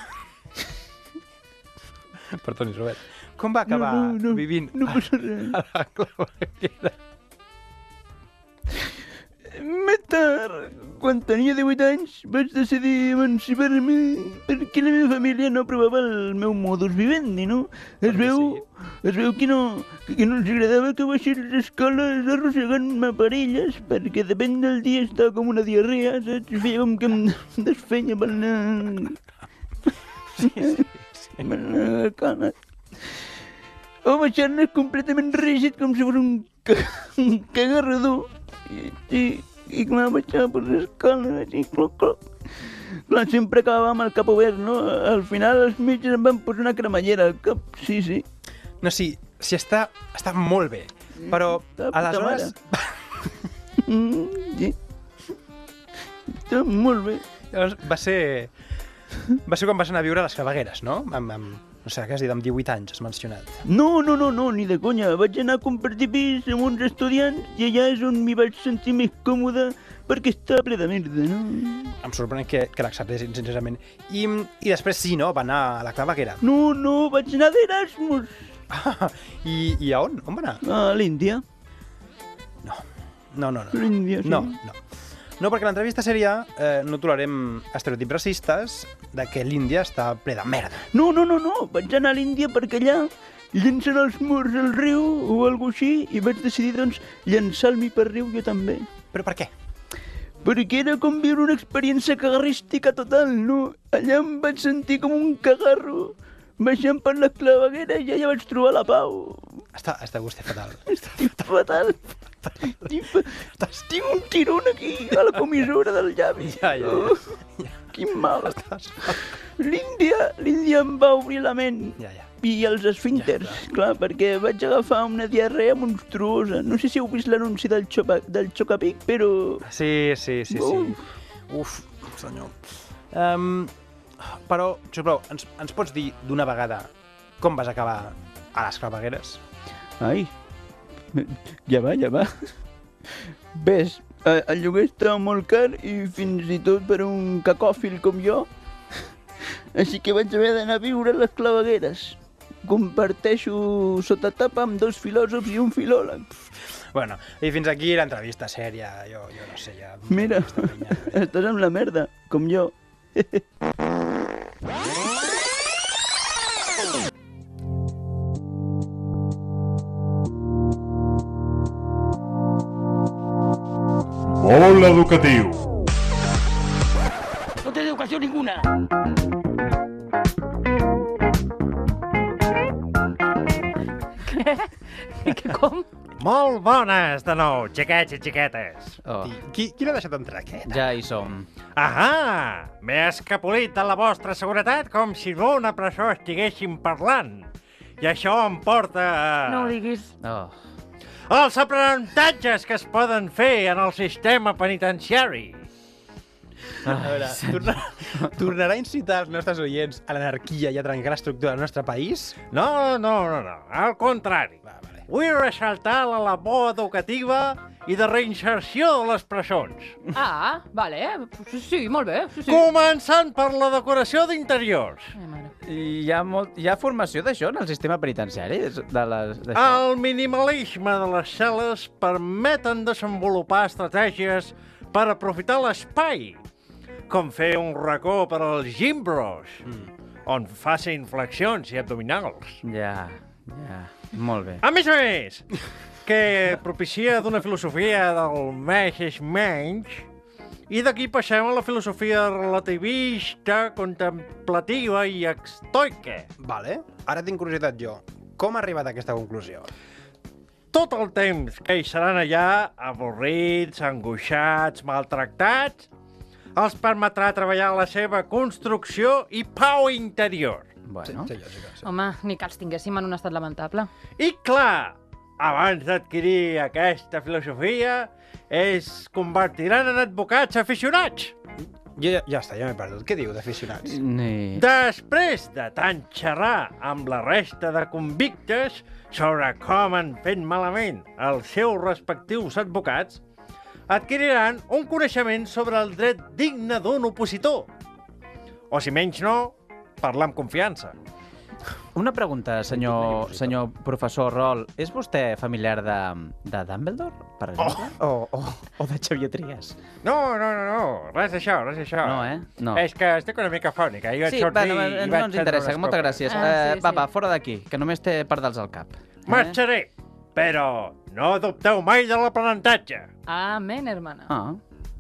Speaker 11: Perdoni, Robert. Com va acabar
Speaker 17: no, no, no,
Speaker 11: vivint
Speaker 17: no passa res.
Speaker 11: a la Claveguera?
Speaker 17: Més tard, quan tenia divuit anys, vaig decidir emancipar-me perquè la meva família no aprovava el meu modus vivendi, no? Es veu, es veu que no, que no els agradava que baixés a les escoles arrossegant-me parelles, perquè depèn del dia estava com una diarrea, saps? Feia com que em desfeia per la...
Speaker 11: Sí, sí, sí.
Speaker 17: Per la cana. O baixar-ne completament rígid com si fos un, ca... un cagarrador. I, i, i clar, baixava per l'escola, així, cloc, cloc. Clar, sempre acabava amb el cap obert, no? Al final els metges em van posar una cremallera al cap, sí, sí.
Speaker 11: No, sí, sí està, està molt bé, però aleshores...
Speaker 17: Mm, sí. Està molt bé.
Speaker 11: Llavors va ser... Va ser quan vas anar a viure a les Clavegueres, no? Amb, amb, no sé, què has dit, amb divuit anys, has mencionat.
Speaker 17: No, no, no, no, ni de conya. Vaig anar a compartir pis amb uns estudiants i allà és on m'hi vaig sentir més còmode perquè estava ple de merda, no?
Speaker 11: Em sorprèn que, que l'acceptessin, sincerament. I, I després sí, no? Va anar a la Claveguera.
Speaker 17: No, no, vaig anar d'Erasmus.
Speaker 11: Ah, i, I a on? On va anar?
Speaker 17: A l'Índia.
Speaker 11: No, no, no. no.
Speaker 17: L'Índia, sí.
Speaker 11: No, no. No, perquè l'entrevista seria eh, no tolerem estereotips racistes de que l'Índia està ple de merda.
Speaker 17: No, no, no, no. Vaig anar a l'Índia perquè allà llencen els morts al riu o alguna així i vaig decidir, doncs, llançar-m'hi per riu jo també.
Speaker 11: Però per què?
Speaker 17: Perquè era com viure una experiència cagarrística total, no? Allà em vaig sentir com un cagarro, baixant per la Claveguera i allà vaig trobar la pau.
Speaker 11: Està, està vostè fatal.
Speaker 17: Estic fatal. Tinc un tirón aquí a la comissura del llavi.
Speaker 11: Ja, ja, ja.
Speaker 17: Quin mal. L'Índia, l'Índia em va obrir la ment.
Speaker 11: Ja, ja.
Speaker 17: i els esfínters, clar, perquè vaig agafar una diarrea monstruosa. No sé si heu vist l'anunci del, Xopa, del Xocapic, però...
Speaker 11: Sí, sí, sí, sí.
Speaker 17: Uf,
Speaker 11: Uf senyor. Um, però, sisplau, ens, ens pots dir d'una vegada com vas acabar a les clavegueres?
Speaker 17: Ai, ja va, ja va. Ves, el lloguer està molt car i fins i tot per un cacòfil com jo. Així que vaig haver d'anar a viure a les clavegueres. Comparteixo sota tapa amb dos filòsofs i un filòleg.
Speaker 11: Bueno, i fins aquí l'entrevista sèria, jo, jo no sé, ja...
Speaker 17: Mira, estàs amb la merda, com jo.
Speaker 18: Molt educatiu.
Speaker 10: No té educació ninguna.
Speaker 5: Què? Com?
Speaker 14: Molt bones de nou, xiquets i xiquetes.
Speaker 11: Oh. Qui, qui l'ha deixat entrar, aquest?
Speaker 2: Ja hi som.
Speaker 14: Ahà! M'he escapolit de la vostra seguretat com si d'una presó estiguéssim parlant. I això em porta a...
Speaker 5: No ho diguis.
Speaker 2: Oh.
Speaker 14: Els aprenentatges que es poden fer en el sistema penitenciari.
Speaker 11: A veure, tornar, tornarà a incitar els nostres oients a l'anarquia i a trencar l'estructura del nostre país?
Speaker 14: No, no, no, no. Al contrari.
Speaker 11: Va, vale.
Speaker 14: Vull ressaltar la labor educativa i de reinserció de les presons.
Speaker 5: Ah, vale. Sí, sí, molt bé. Sí, sí.
Speaker 14: Començant per la decoració d'interiors.
Speaker 2: I hi ha, molt, hi ha formació d'això en el sistema penitenciari? De les,
Speaker 14: El minimalisme de les cel·les permeten desenvolupar estratègies per aprofitar l'espai, com fer un racó per als gimbros, mm. on facin flexions i abdominals.
Speaker 2: Ja, ja, molt bé.
Speaker 14: A més a més, que propicia d'una filosofia del més és menys, i d'aquí passem a la filosofia relativista, contemplativa i estoica.
Speaker 11: Vale, ara tinc curiositat jo. Com ha arribat a aquesta conclusió?
Speaker 14: Tot el temps que hi seran allà, avorrits, angoixats, maltractats, els permetrà treballar la seva construcció i pau interior.
Speaker 2: Bueno.
Speaker 11: Sí, sí, sí, sí.
Speaker 5: Home, ni que els tinguéssim en un estat lamentable.
Speaker 14: I clar, abans d'adquirir aquesta filosofia, es convertiran en advocats aficionats.
Speaker 11: Ja, ja està, ja m'he perdut. Què diu d'aficionats?
Speaker 2: Ni...
Speaker 14: Després de tant xerrar amb la resta de convictes sobre com han fet malament els seus respectius advocats, adquiriran un coneixement sobre el dret digne d'un opositor. O, si menys no, parlar amb confiança.
Speaker 2: Una pregunta, senyor, senyor professor Roll. És vostè familiar de, de Dumbledore, per exemple?
Speaker 11: Oh.
Speaker 2: O, o, o de Xavier Trias?
Speaker 14: No, no, no, no, res d'això, res d'això.
Speaker 2: No, eh? No.
Speaker 14: És que estic una mica fònica. Jo
Speaker 2: Sí, va, no, no, no ens interessa, moltes gràcies.
Speaker 5: Ah,
Speaker 2: eh,
Speaker 5: sí,
Speaker 2: va,
Speaker 5: sí.
Speaker 2: va, fora d'aquí, que només té pardals al cap.
Speaker 14: Marxaré, però no dubteu mai de l'aprenentatge.
Speaker 5: Amén, hermana.
Speaker 2: Ah.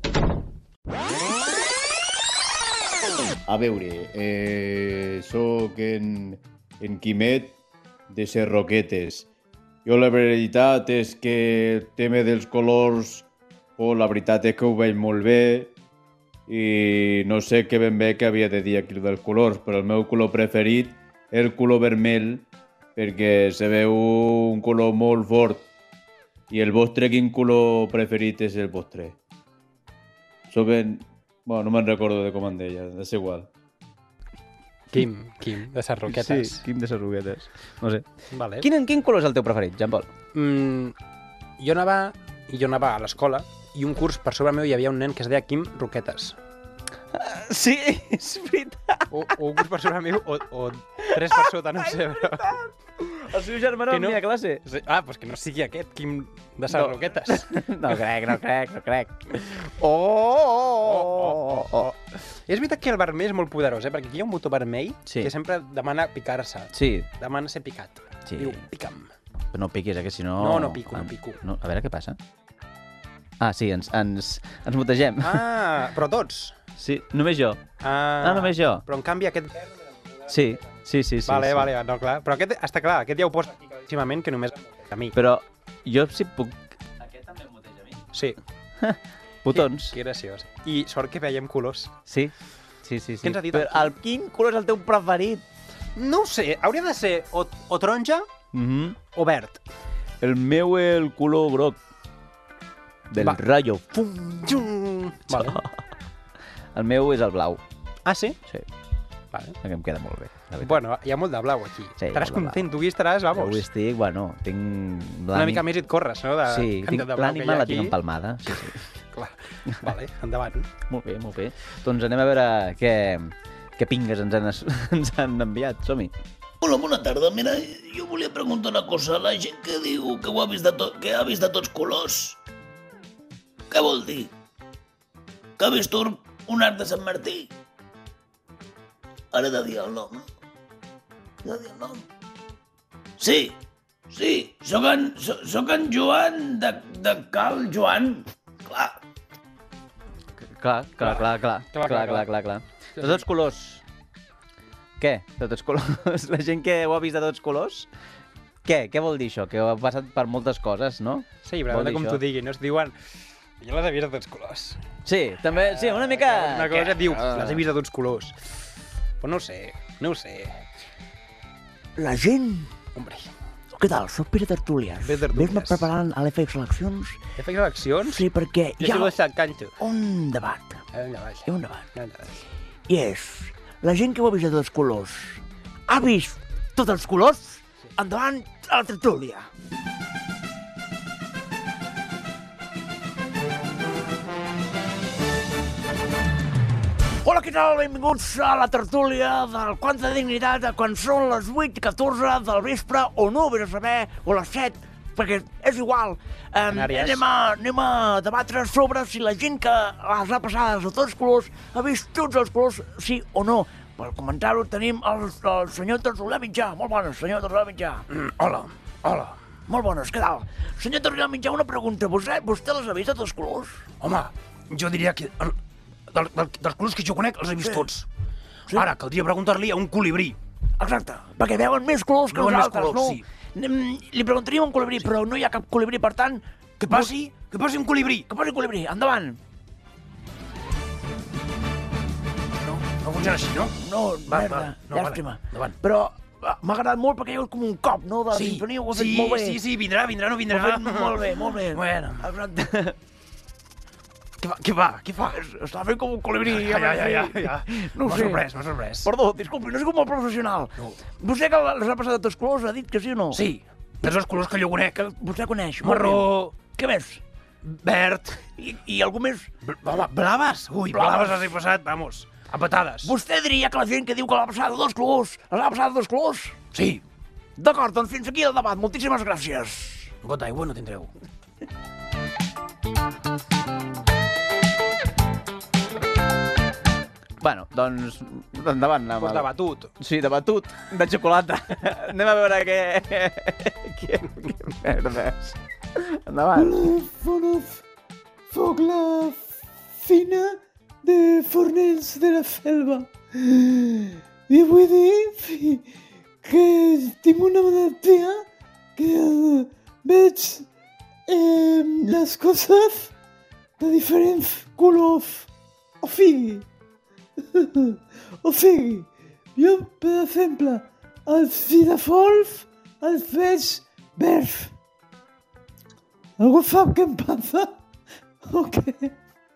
Speaker 19: A veure, eh, soc en, en Quimet de Ses Roquetes. Jo la veritat és que el tema dels colors, oh, la veritat és que ho veig molt bé i no sé què ben bé que havia de dir aquí dels colors, però el meu color preferit és el color vermell perquè se veu un color molt fort. I el vostre, quin color preferit és el vostre? Soc en... Bueno, no me'n recordo de com en deia, és igual.
Speaker 11: Quim, Quim, de Ses Roquetes.
Speaker 2: Sí, Quim de Ses Roquetes. No sé.
Speaker 11: Vale.
Speaker 2: Quin, quin color és el teu preferit, Jean-Paul?
Speaker 11: Mm, jo anava, jo anava a l'escola i un curs per sobre meu hi havia un nen que es deia Quim Roquetes.
Speaker 2: Sí, és veritat.
Speaker 11: O, o un curs per sobre meu, o, o tres per sota, no sé, però...
Speaker 2: El seu germà no venia a classe.
Speaker 11: Sí. Ah, doncs que no sigui aquest, Quim de Ses
Speaker 2: No.
Speaker 11: Roquetes.
Speaker 2: No crec, no crec, no crec.
Speaker 11: Oh, oh, oh, oh, oh. És veritat que el vermell és molt poderós, eh? Perquè aquí hi ha un botó vermell
Speaker 2: Sí.
Speaker 11: que sempre demana picar-se.
Speaker 2: Sí.
Speaker 11: Demana ser picat.
Speaker 2: Sí.
Speaker 11: Diu, pica'm.
Speaker 2: Però no piquis, eh, que si no...
Speaker 11: No, no pico, no pico.
Speaker 2: No, a veure què passa. Ah, sí, ens, ens, ens mutegem.
Speaker 11: Ah, però tots.
Speaker 2: Sí, només jo.
Speaker 11: Ah,
Speaker 2: Ah, només jo.
Speaker 11: Però en canvi aquest...
Speaker 2: Sí, sí, sí. sí
Speaker 11: vale,
Speaker 2: sí.
Speaker 11: vale, no, clar. Però aquest està clar, aquest ja ho posa claríssimament que només a mi.
Speaker 2: Però jo sí puc...
Speaker 11: Aquest també em muteja a mi? Sí.
Speaker 2: Botons.
Speaker 11: Que, que graciós. I sort que veiem colors.
Speaker 2: Sí, sí, sí. sí.
Speaker 11: Què ens ha dit?
Speaker 2: Però el, quin color és el teu preferit?
Speaker 11: No ho sé, hauria de ser o, o taronja
Speaker 2: Mhm.
Speaker 11: o verd.
Speaker 2: El meu és el color groc. Del
Speaker 11: Va.
Speaker 2: rayo.
Speaker 11: Xum. Vale.
Speaker 2: El meu és el blau.
Speaker 11: Ah, sí?
Speaker 2: Sí.
Speaker 11: Vale.
Speaker 2: Que em queda molt bé. la veritat.
Speaker 11: Bueno, hi ha molt de blau aquí.
Speaker 2: Sí,
Speaker 11: estaràs
Speaker 2: molt de
Speaker 11: content, tu aquí estaràs, vamos.
Speaker 2: Avui estic, bueno, tinc...
Speaker 11: Una mica més i et corres, no? De,
Speaker 2: Sí,
Speaker 11: de
Speaker 2: tinc
Speaker 11: blau que
Speaker 2: l'ànima
Speaker 11: hi ha
Speaker 2: la
Speaker 11: aquí.
Speaker 2: tinc empalmada. Sí, sí.
Speaker 11: Clar. Vale, endavant.
Speaker 2: Molt bé, molt bé. Doncs anem a veure què, què pingues ens han, ens han enviat. Som-hi.
Speaker 18: Hola, bona tarda. Mira, jo volia preguntar una cosa. La gent que diu que, ho ha, vist de to que ha vist de tots colors, què vol dir? Que ha vist un, un arc de Sant Martí? Ara he de dir el nom, no? He de dir el nom. Sí, sí, sóc en, so, soc en Joan de, de Cal Joan. Clar.
Speaker 2: Clar, clar, clar, clar, clar, clar, clar, clar, clar. De tots colors. Què? De tots colors? La gent que ho ha vist de tots colors? Què? Què vol dir això? Que ha passat per moltes coses, no?
Speaker 11: Sí, però
Speaker 2: Vol dir
Speaker 11: com
Speaker 2: això?
Speaker 11: t'ho digui, no? Es diuen... Jo les he vist de tots colors.
Speaker 2: Sí, també, sí, una mica...
Speaker 11: Una cosa
Speaker 2: Què?
Speaker 11: et diu, les he vist de tots colors. Però no ho sé, no ho sé.
Speaker 20: La gent...
Speaker 11: Hombre.
Speaker 20: Què tal? Soc Pere Tertúlies.
Speaker 11: Pere Tertúlies.
Speaker 20: Ves-me preparant a l'F X Eleccions.
Speaker 11: He fet eleccions?
Speaker 20: Sí, perquè
Speaker 11: Jo
Speaker 20: hi ha
Speaker 11: sigo estat canto.
Speaker 20: un debat.
Speaker 11: Endavant.
Speaker 20: Hi ha un debat.
Speaker 11: Endavant.
Speaker 20: I és... La gent que ho ha vist de tots colors ha vist tots els colors? Endavant a la tertúlia. Hola, què tal? Benvinguts a la tertúlia del Quanta Dignitat de quan són les vuit i catorze del vespre, o no, vés a saber, o les set, perquè és igual. Um,
Speaker 11: Canàries.
Speaker 20: anem, a, anem a debatre sobre si la gent que les ha passades de tots colors ha vist tots els colors, sí o no. Per comentar-ho tenim el, el senyor Tertulià Mitjà. Molt bones, senyor Tertulià Mitjà. Mm, hola, hola. Molt bones, què tal? Senyor Tertulià Mitjà, una pregunta. Vostè, vostè les ha vist de tots colors?
Speaker 21: Home, jo diria que... el- Del, del, dels colors que jo conec els he vist
Speaker 20: Sí.
Speaker 21: tots.
Speaker 20: Sí.
Speaker 21: Ara, caldria preguntar-li a un colibrí.
Speaker 20: Exacte, perquè veuen més colors que
Speaker 21: Veuen més
Speaker 20: nosaltres,
Speaker 21: colors,
Speaker 20: no?
Speaker 21: sí.
Speaker 20: Mm, Li preguntaríem a un colibrí, però no hi ha cap colibrí, per tant...
Speaker 21: Que passi, que passi un colibrí.
Speaker 20: Que passi un colibrí, endavant.
Speaker 21: No, no funciona així, no?
Speaker 20: No,
Speaker 21: Va,
Speaker 20: merda,
Speaker 21: va, no,
Speaker 20: llàstima.
Speaker 21: vale, endavant.
Speaker 20: Però ah, m'ha agradat molt perquè hi ha hagut com un cop, no?, de la
Speaker 21: Sí,
Speaker 20: sinfonia, ho ha fet
Speaker 21: sí,
Speaker 20: molt bé.
Speaker 21: sí, sí, vindrà, vindrà, no vindrà.
Speaker 20: Ho ha fet molt bé, molt bé.
Speaker 21: Bueno.
Speaker 20: Exacte.
Speaker 21: Què fa, què fa, què fa?
Speaker 20: Està fent com un colibrí.
Speaker 21: Ja, ja, ja, ja, ja.
Speaker 20: No ho
Speaker 21: M'ha
Speaker 20: sé.
Speaker 21: sorprès, m'ha sorprès.
Speaker 20: Perdó, disculpi, no soc molt professional.
Speaker 21: No.
Speaker 20: Vostè que les ha passat de tots colors ha dit que sí o no?
Speaker 21: Sí, dels dos colors que jo conec.
Speaker 20: Que vostè coneix. molt
Speaker 21: Marró,
Speaker 20: bé. Què més?
Speaker 21: verd.
Speaker 20: I, i algú més?
Speaker 21: Home, blaves? Ui, blaves les he passat, vamos, a patades.
Speaker 20: Vostè diria que la gent que diu que l'ha passat de dos colors, l'ha passat de dos colors?
Speaker 21: Sí.
Speaker 20: D'acord, doncs fins aquí el debat. Moltíssimes gràcies.
Speaker 21: Gota d'aigua no tindreu.
Speaker 2: Bueno, doncs endavant. Amb
Speaker 11: Pues de batut.
Speaker 2: Sí, de batut, de xocolata. Anem a veure què... què, què merdes. Endavant.
Speaker 22: Fonof, foc la fina de Fornells de la Selva. I vull dir que tinc una malaltia que veig eh, les coses de diferents colors. O sigui, o sigui, jo, per exemple, els filafols els veig verds. Algú sap què em passa? O què?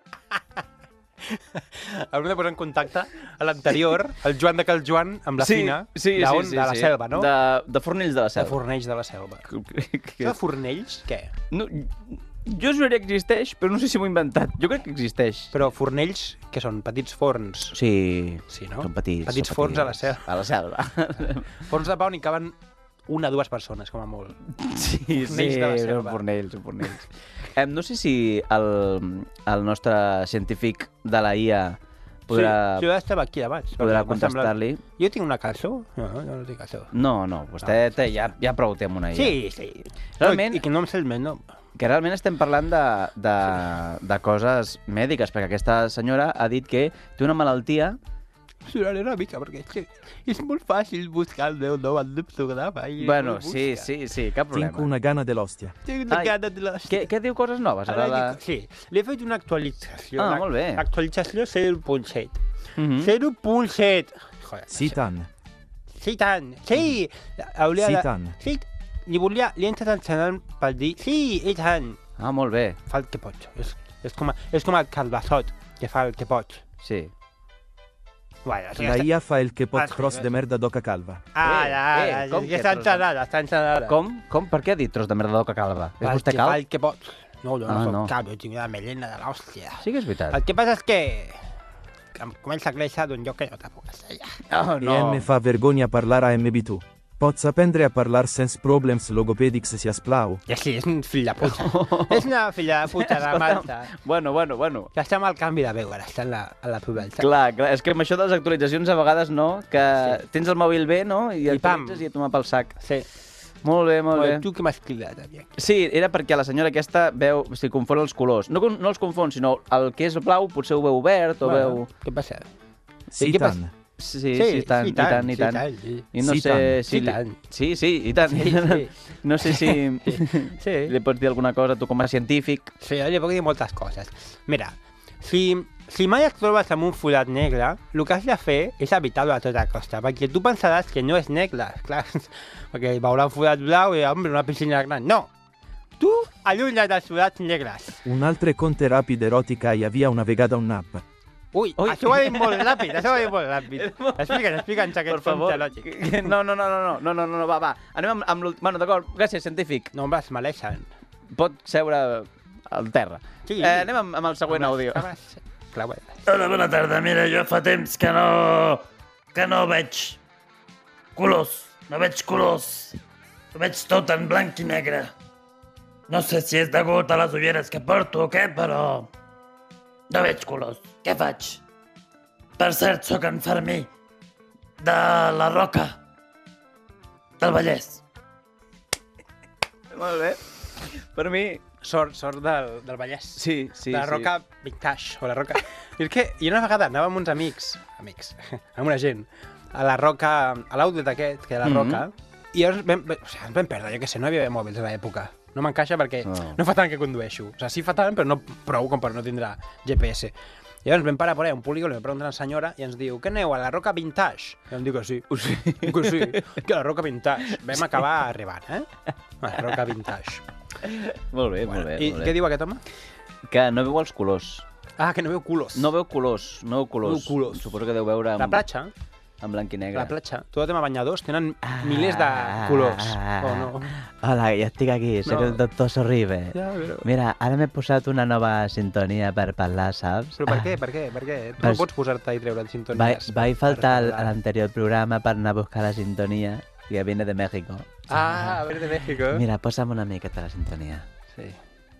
Speaker 11: Haurem de posar en contacte a l'anterior, el Joan de Cal Joan, amb la
Speaker 2: Sí,
Speaker 11: fina,
Speaker 2: sí, sí,
Speaker 11: d'on?
Speaker 2: sí,
Speaker 11: de la
Speaker 2: sí.
Speaker 11: selva, no?
Speaker 2: De, de Fornells de la Selva.
Speaker 11: De Fornells de la Selva. Això de Fornells, què?
Speaker 2: No, jo juraria que existeix, però no sé si m'ho he inventat. Jo crec que existeix.
Speaker 11: Però Fornells, què són? Petits forns?
Speaker 2: Sí,
Speaker 11: sí no?
Speaker 2: són petits.
Speaker 11: Petits
Speaker 2: són
Speaker 11: forns a la selva.
Speaker 2: A la selva.
Speaker 11: Forns de pa on hi caben una o dues persones, com a molt.
Speaker 2: Sí,
Speaker 11: Fornells
Speaker 2: sí,
Speaker 11: de la
Speaker 2: són
Speaker 11: selva.
Speaker 2: fornells, són fornells. Eh, no sé si el, el nostre científic de la I A podrà...
Speaker 11: Sí, jo estava aquí abans.
Speaker 2: Podrà
Speaker 11: M'ha semblat-
Speaker 2: contestar-li.
Speaker 11: Jo tinc una caso? No, jo no tinc caso.
Speaker 2: No, no, vostè té, ja, ja prou té amb una I A.
Speaker 11: Sí, sí.
Speaker 2: Realment,
Speaker 11: I que no em sé el meu nom.
Speaker 2: que realment estem parlant de, de, de coses mèdiques, perquè aquesta senyora ha dit que té una malaltia...
Speaker 11: Suraré una mica, perquè és, que és molt fàcil buscar el meu nom al programa. I
Speaker 2: Bueno,
Speaker 11: no el
Speaker 2: sí,
Speaker 11: busca.
Speaker 2: sí, sí, cap problema.
Speaker 23: Tinc una gana de l'hòstia.
Speaker 11: Tinc una
Speaker 2: Ai,
Speaker 11: gana de l'hòstia.
Speaker 2: Què, què diu coses noves? Ara la...
Speaker 11: Sí, li he fet una actualització.
Speaker 2: Ah, molt bé.
Speaker 11: Actualització zero punt set.
Speaker 2: Mhm.
Speaker 11: zero punt set. Joder,
Speaker 23: Sí, tant.
Speaker 11: Sí, tant. Sí! Hauria
Speaker 1: Sí,
Speaker 11: de...
Speaker 1: tant.
Speaker 11: Sí, li volia... Li he entrat ensenyant per dir... Sí, i tant.
Speaker 2: Ah, molt bé.
Speaker 11: Fa el que pots. És, és, com, és com el calvassot, que fa el que pots.
Speaker 2: Sí.
Speaker 11: Bueno,
Speaker 1: La I A fa el que pot tros de merda d'oca calva.
Speaker 11: Ah,
Speaker 2: Eh,
Speaker 11: ja,
Speaker 2: eh,
Speaker 11: ja,
Speaker 2: com
Speaker 11: que
Speaker 2: que
Speaker 11: està
Speaker 2: tros de-
Speaker 11: enxanada, està enxanada.
Speaker 2: Com? Com? Per què ha dit tros de merda d'oca calva? És
Speaker 11: Fa el
Speaker 2: vostè
Speaker 11: que
Speaker 2: calb?
Speaker 11: fa el que pots. No, jo no
Speaker 2: Ah,
Speaker 11: soc
Speaker 2: no.
Speaker 11: calb, jo tinc una melena de l'hòstia.
Speaker 2: Sí que és veritat.
Speaker 11: El que passa és que... que em comença a créixer d'un lloc que no te puc ensenyar.
Speaker 2: Oh,
Speaker 1: I em fa vergonya parlar a M B tu. Pots aprendre a parlar sense problemes logopèdics, si es plau.
Speaker 11: Ja sí, és un fill de puta. És una filla de puta de Malta.
Speaker 2: Bueno, bueno, bueno.
Speaker 11: Que està amb el canvi de veu, ara està en la, a la pubertat.
Speaker 2: Clar, clar, és que amb això de les actualitzacions a vegades no, que sí. Tens el mòbil bé, no? I,
Speaker 11: I pam.
Speaker 2: actualitzes i a tomar pel sac.
Speaker 11: Sí.
Speaker 2: Molt bé, molt bé.
Speaker 11: Tu que m'has cridat, aquí.
Speaker 2: Sí, era perquè la senyora aquesta veu, o sigui, confon els colors. No, no els confon, sinó el que és blau potser ho veu obert o
Speaker 11: Bueno,
Speaker 2: veu...
Speaker 11: Què passa?
Speaker 1: Sí,
Speaker 2: què
Speaker 1: tant.
Speaker 2: passa? Sí, sí, sí, tant,
Speaker 11: sí,
Speaker 2: i tant, i
Speaker 11: sí,
Speaker 2: tant.
Speaker 11: tant, sí.
Speaker 2: I no
Speaker 1: Sí,
Speaker 2: sé
Speaker 1: tant.
Speaker 2: si...
Speaker 11: Sí, tant.
Speaker 2: Sí, sí, i tant.
Speaker 11: Sí, sí.
Speaker 2: No sé si
Speaker 11: Sí.
Speaker 2: li pots dir alguna cosa tu com a científic.
Speaker 11: Sí, jo li puc dir moltes coses. Mira, si, si mai et trobes amb un forat negre, el que has de fer és evitar-lo a tota costa, perquè tu pensaràs que no és negre, clar, perquè hi veurà un forat blau i, home, una piscina gran. No! Tu allunya't dels forats negres.
Speaker 1: Un altre conte ràpid eròtica hi havia una vegada un nap.
Speaker 11: Ui, Ui, això ho ha dit molt ràpid, això ho ha dit molt ràpid. Explica'ns, explica'ns
Speaker 2: Per
Speaker 11: aquest
Speaker 2: favor.
Speaker 11: conte lògic.
Speaker 2: No, no, no, no, no, no, no, no, va, va. Anem amb, amb l'últim... Bueno, d'acord, gràcies, científic.
Speaker 11: No, home, es maleixen.
Speaker 2: Pot seure al terra.
Speaker 11: Sí.
Speaker 2: Eh, anem amb, amb el següent àudio.
Speaker 10: Hola, bona tarda. Mira, jo fa temps que no... que no veig colors. No veig colors. Ho veig tot en blanc i negre. No sé si és degut a les ulleres que porto o què, però... no veig colors. Què faig? Per cert, sóc en Fermí, de la Roca, del Vallès.
Speaker 2: Molt bé. Per mi...
Speaker 11: Sort, sort del, del Vallès.
Speaker 2: Sí, sí,
Speaker 11: de la
Speaker 2: sí.
Speaker 11: Roca Vintage, o la Roca... I és que jo una vegada anava amb uns amics, amics, amb una gent, a la Roca, a l'outlet aquest, que era la
Speaker 2: Mhm.
Speaker 11: Roca, i llavors vam, o sigui, ens vam perdre, jo què sé, no hi havia mòbils a l'època. No m'encaixa perquè
Speaker 2: Oh.
Speaker 11: no fa tant que condueixo. O sigui, sí fa tant, però no prou com per no tindre G P S. I llavors vam parar per allà a un polígon i vam preguntar a una senyora i ens diu, què aneu, a la Roca Vintage? I em diu que sí.
Speaker 2: Sí.
Speaker 11: Que sí, que a la Roca Vintage. Vam acabar arribant, eh? A la Roca Vintage.
Speaker 2: Molt bé, molt bé.
Speaker 11: I
Speaker 2: molt bé.
Speaker 11: què diu aquest home?
Speaker 2: Que no veu els colors.
Speaker 11: Ah, que no veu colors.
Speaker 2: No veu colors, no veu colors.
Speaker 11: No veu colors.
Speaker 2: Suposo que deu veure amb,
Speaker 11: La platja,
Speaker 2: en blanc i negre.
Speaker 11: la platja, tot el tema banyadors tenen milers de colors. O no?
Speaker 7: Hola, jo estic aquí, soc
Speaker 11: No.
Speaker 7: el doctor Sorribe.
Speaker 11: Ja, però...
Speaker 7: Mira, ara m'he posat una nova sintonia per parlar, saps?
Speaker 11: Però per què, per què, per què? Tu
Speaker 7: Pues-
Speaker 11: no pots posar-te i treure
Speaker 7: Vaig,
Speaker 11: sintonies.
Speaker 7: vaig faltar al-
Speaker 11: per
Speaker 7: a l'anterior programa per anar a buscar la sintonia que viene de México.
Speaker 11: Ah, a ver, de México.
Speaker 7: Mira, posa'm una miqueta la sintonia.
Speaker 11: Sí.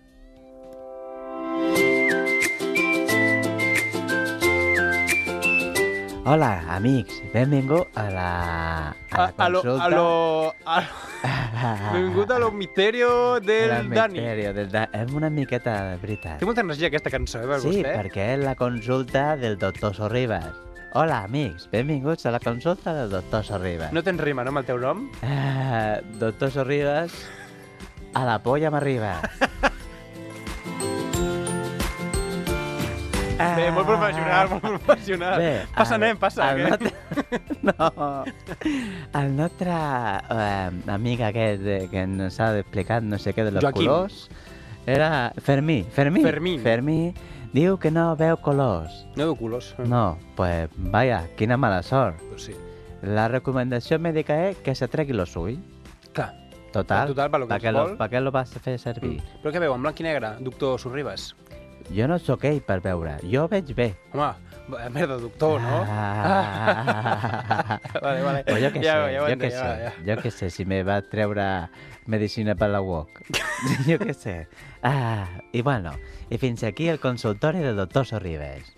Speaker 7: Hola, amics, benvingut a la, a la
Speaker 11: A, a lo,
Speaker 7: consulta.
Speaker 11: a lo, a lo... Benvingut a lo misterio del
Speaker 7: a la
Speaker 11: Dani.
Speaker 7: misterio del Da- És una miqueta de veritat.
Speaker 11: Té molta energia aquesta cançó, eh, per
Speaker 7: Sí,
Speaker 11: vostè?
Speaker 7: perquè és la consulta del doctor Sorribas. Hola, amics, benvinguts a la consulta del doctor Sorribas.
Speaker 11: No tens rima, no, amb el teu nom?
Speaker 7: Ah, doctor Sorribas, a la polla m'arriba.
Speaker 11: Bé, molt professional, molt professional.
Speaker 7: Bé,
Speaker 11: passa,
Speaker 7: el-
Speaker 11: nen, passa.
Speaker 7: el
Speaker 11: que-
Speaker 7: nostre- No. El nostre eh, amic aquest eh, que ens ha explicat no sé què de los
Speaker 11: Joaquim.
Speaker 7: colors era Fermí. Fermí.
Speaker 11: Fermín.
Speaker 7: Fermí diu que no veu colors.
Speaker 11: No veu colors.
Speaker 7: No, pues vaya, quina mala sort.
Speaker 11: Pues sí.
Speaker 7: La recomanació mèdica és que se tregui los ulls.
Speaker 11: Clar.
Speaker 7: Total,
Speaker 11: Total, per lo que
Speaker 7: pa
Speaker 11: ens
Speaker 7: lo,
Speaker 11: vol.
Speaker 7: pa què lo vas a fer servir?
Speaker 11: Però què veu, en blanc i negre, doctor Sorribas?
Speaker 7: Jo no sóc ell per veure, jo veig bé.
Speaker 11: Home, vaya merda, doctor, no?
Speaker 7: Ah.
Speaker 11: vale, vale.
Speaker 7: Pues jo què
Speaker 11: Ja,
Speaker 7: sé,
Speaker 11: ja ho
Speaker 7: jo
Speaker 11: entenc,
Speaker 7: què
Speaker 11: ja,
Speaker 7: sé,
Speaker 11: ja.
Speaker 7: jo què sé, si me va treure medicina per la U O C. jo què sé. Ah, i bueno, i fins aquí el consultori del doctor Sorribes.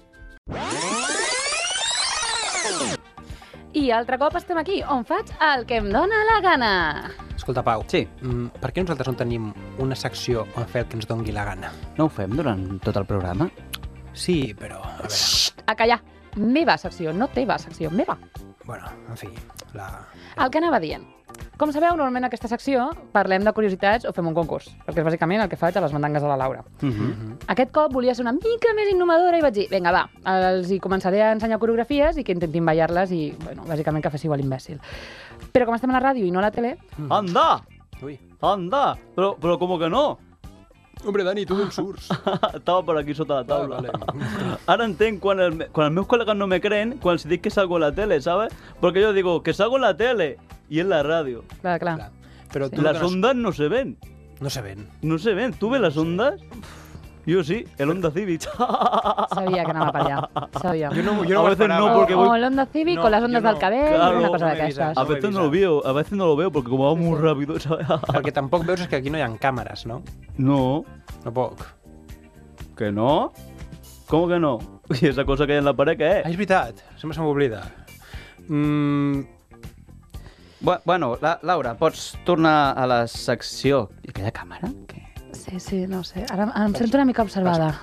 Speaker 5: I altre cop estem aquí, on faig el que em dóna la gana.
Speaker 11: Escolta, Pau.
Speaker 2: Sí.
Speaker 11: Mm, per què nosaltres no tenim una secció on fer el que ens dongui la gana?
Speaker 2: No ho fem durant tot el programa?
Speaker 11: Sí, però... A veure...
Speaker 5: A callar. Meva secció, no teva secció, meva.
Speaker 11: Bueno, en fi, la...
Speaker 5: El que anava dient. Com sabeu, normalment en aquesta secció parlem de curiositats o fem un concurs, perquè és bàsicament el que faig a les mandangues de la Laura.
Speaker 2: Mhm.
Speaker 5: Aquest cop volia ser una mica més innovadora i vaig dir, vinga, va, els hi començaré a ensenyar coreografies i que intentin ballar-les i, bueno, bàsicament que féssiu l'imbècil. Però com estem a la ràdio i no a la tele...
Speaker 13: ¡Anda!
Speaker 11: Uy.
Speaker 13: ¡Anda! Pero, pero ¿cómo que no?
Speaker 11: Hombre, Dani, tu d'on surts?
Speaker 13: Estava per aquí sota la taula.
Speaker 11: Ah, vale.
Speaker 13: Ara entenc quan, el, quan els meus col·legues no me creen, quan els dic que salgo en la tele, ¿sabes? Porque yo digo que salgo en la tele y en la radio.
Speaker 5: Clar, clar.
Speaker 11: Pero
Speaker 13: Sí. Las ondas no se ven.
Speaker 11: No se ven.
Speaker 13: No se ven. ¿Tú ves las ondas? Yo sí, el Honda Civic.
Speaker 5: Sabia que anava per allà. Sabia.
Speaker 13: Yo no- yo no A veces no,
Speaker 5: O-
Speaker 13: porque voy-
Speaker 5: O l'Honda Civic
Speaker 13: No,
Speaker 5: o las ondas
Speaker 13: yo no.
Speaker 5: del cabell,
Speaker 13: Claro,
Speaker 5: una cosa
Speaker 13: no me
Speaker 5: d'aquestes.
Speaker 13: A veces no lo veo, a veces no lo veo porque como va muy rápido, ¿sabes?
Speaker 11: El que tampoc veus és que aquí no hi ha càmeres, no?
Speaker 13: No.
Speaker 11: No puc.
Speaker 13: ¿Que no? ¿Cómo que no? ¿Y esa cosa que hay en la pared qué
Speaker 11: Ah,
Speaker 13: es?
Speaker 11: és veritat. Sempre se m'oblida. Mm...
Speaker 2: Bu- Bueno, la, Laura, pots tornar a la secció. I aquella càmera?
Speaker 5: Sí, sí, no ho sé. Ara em sento una mica observada.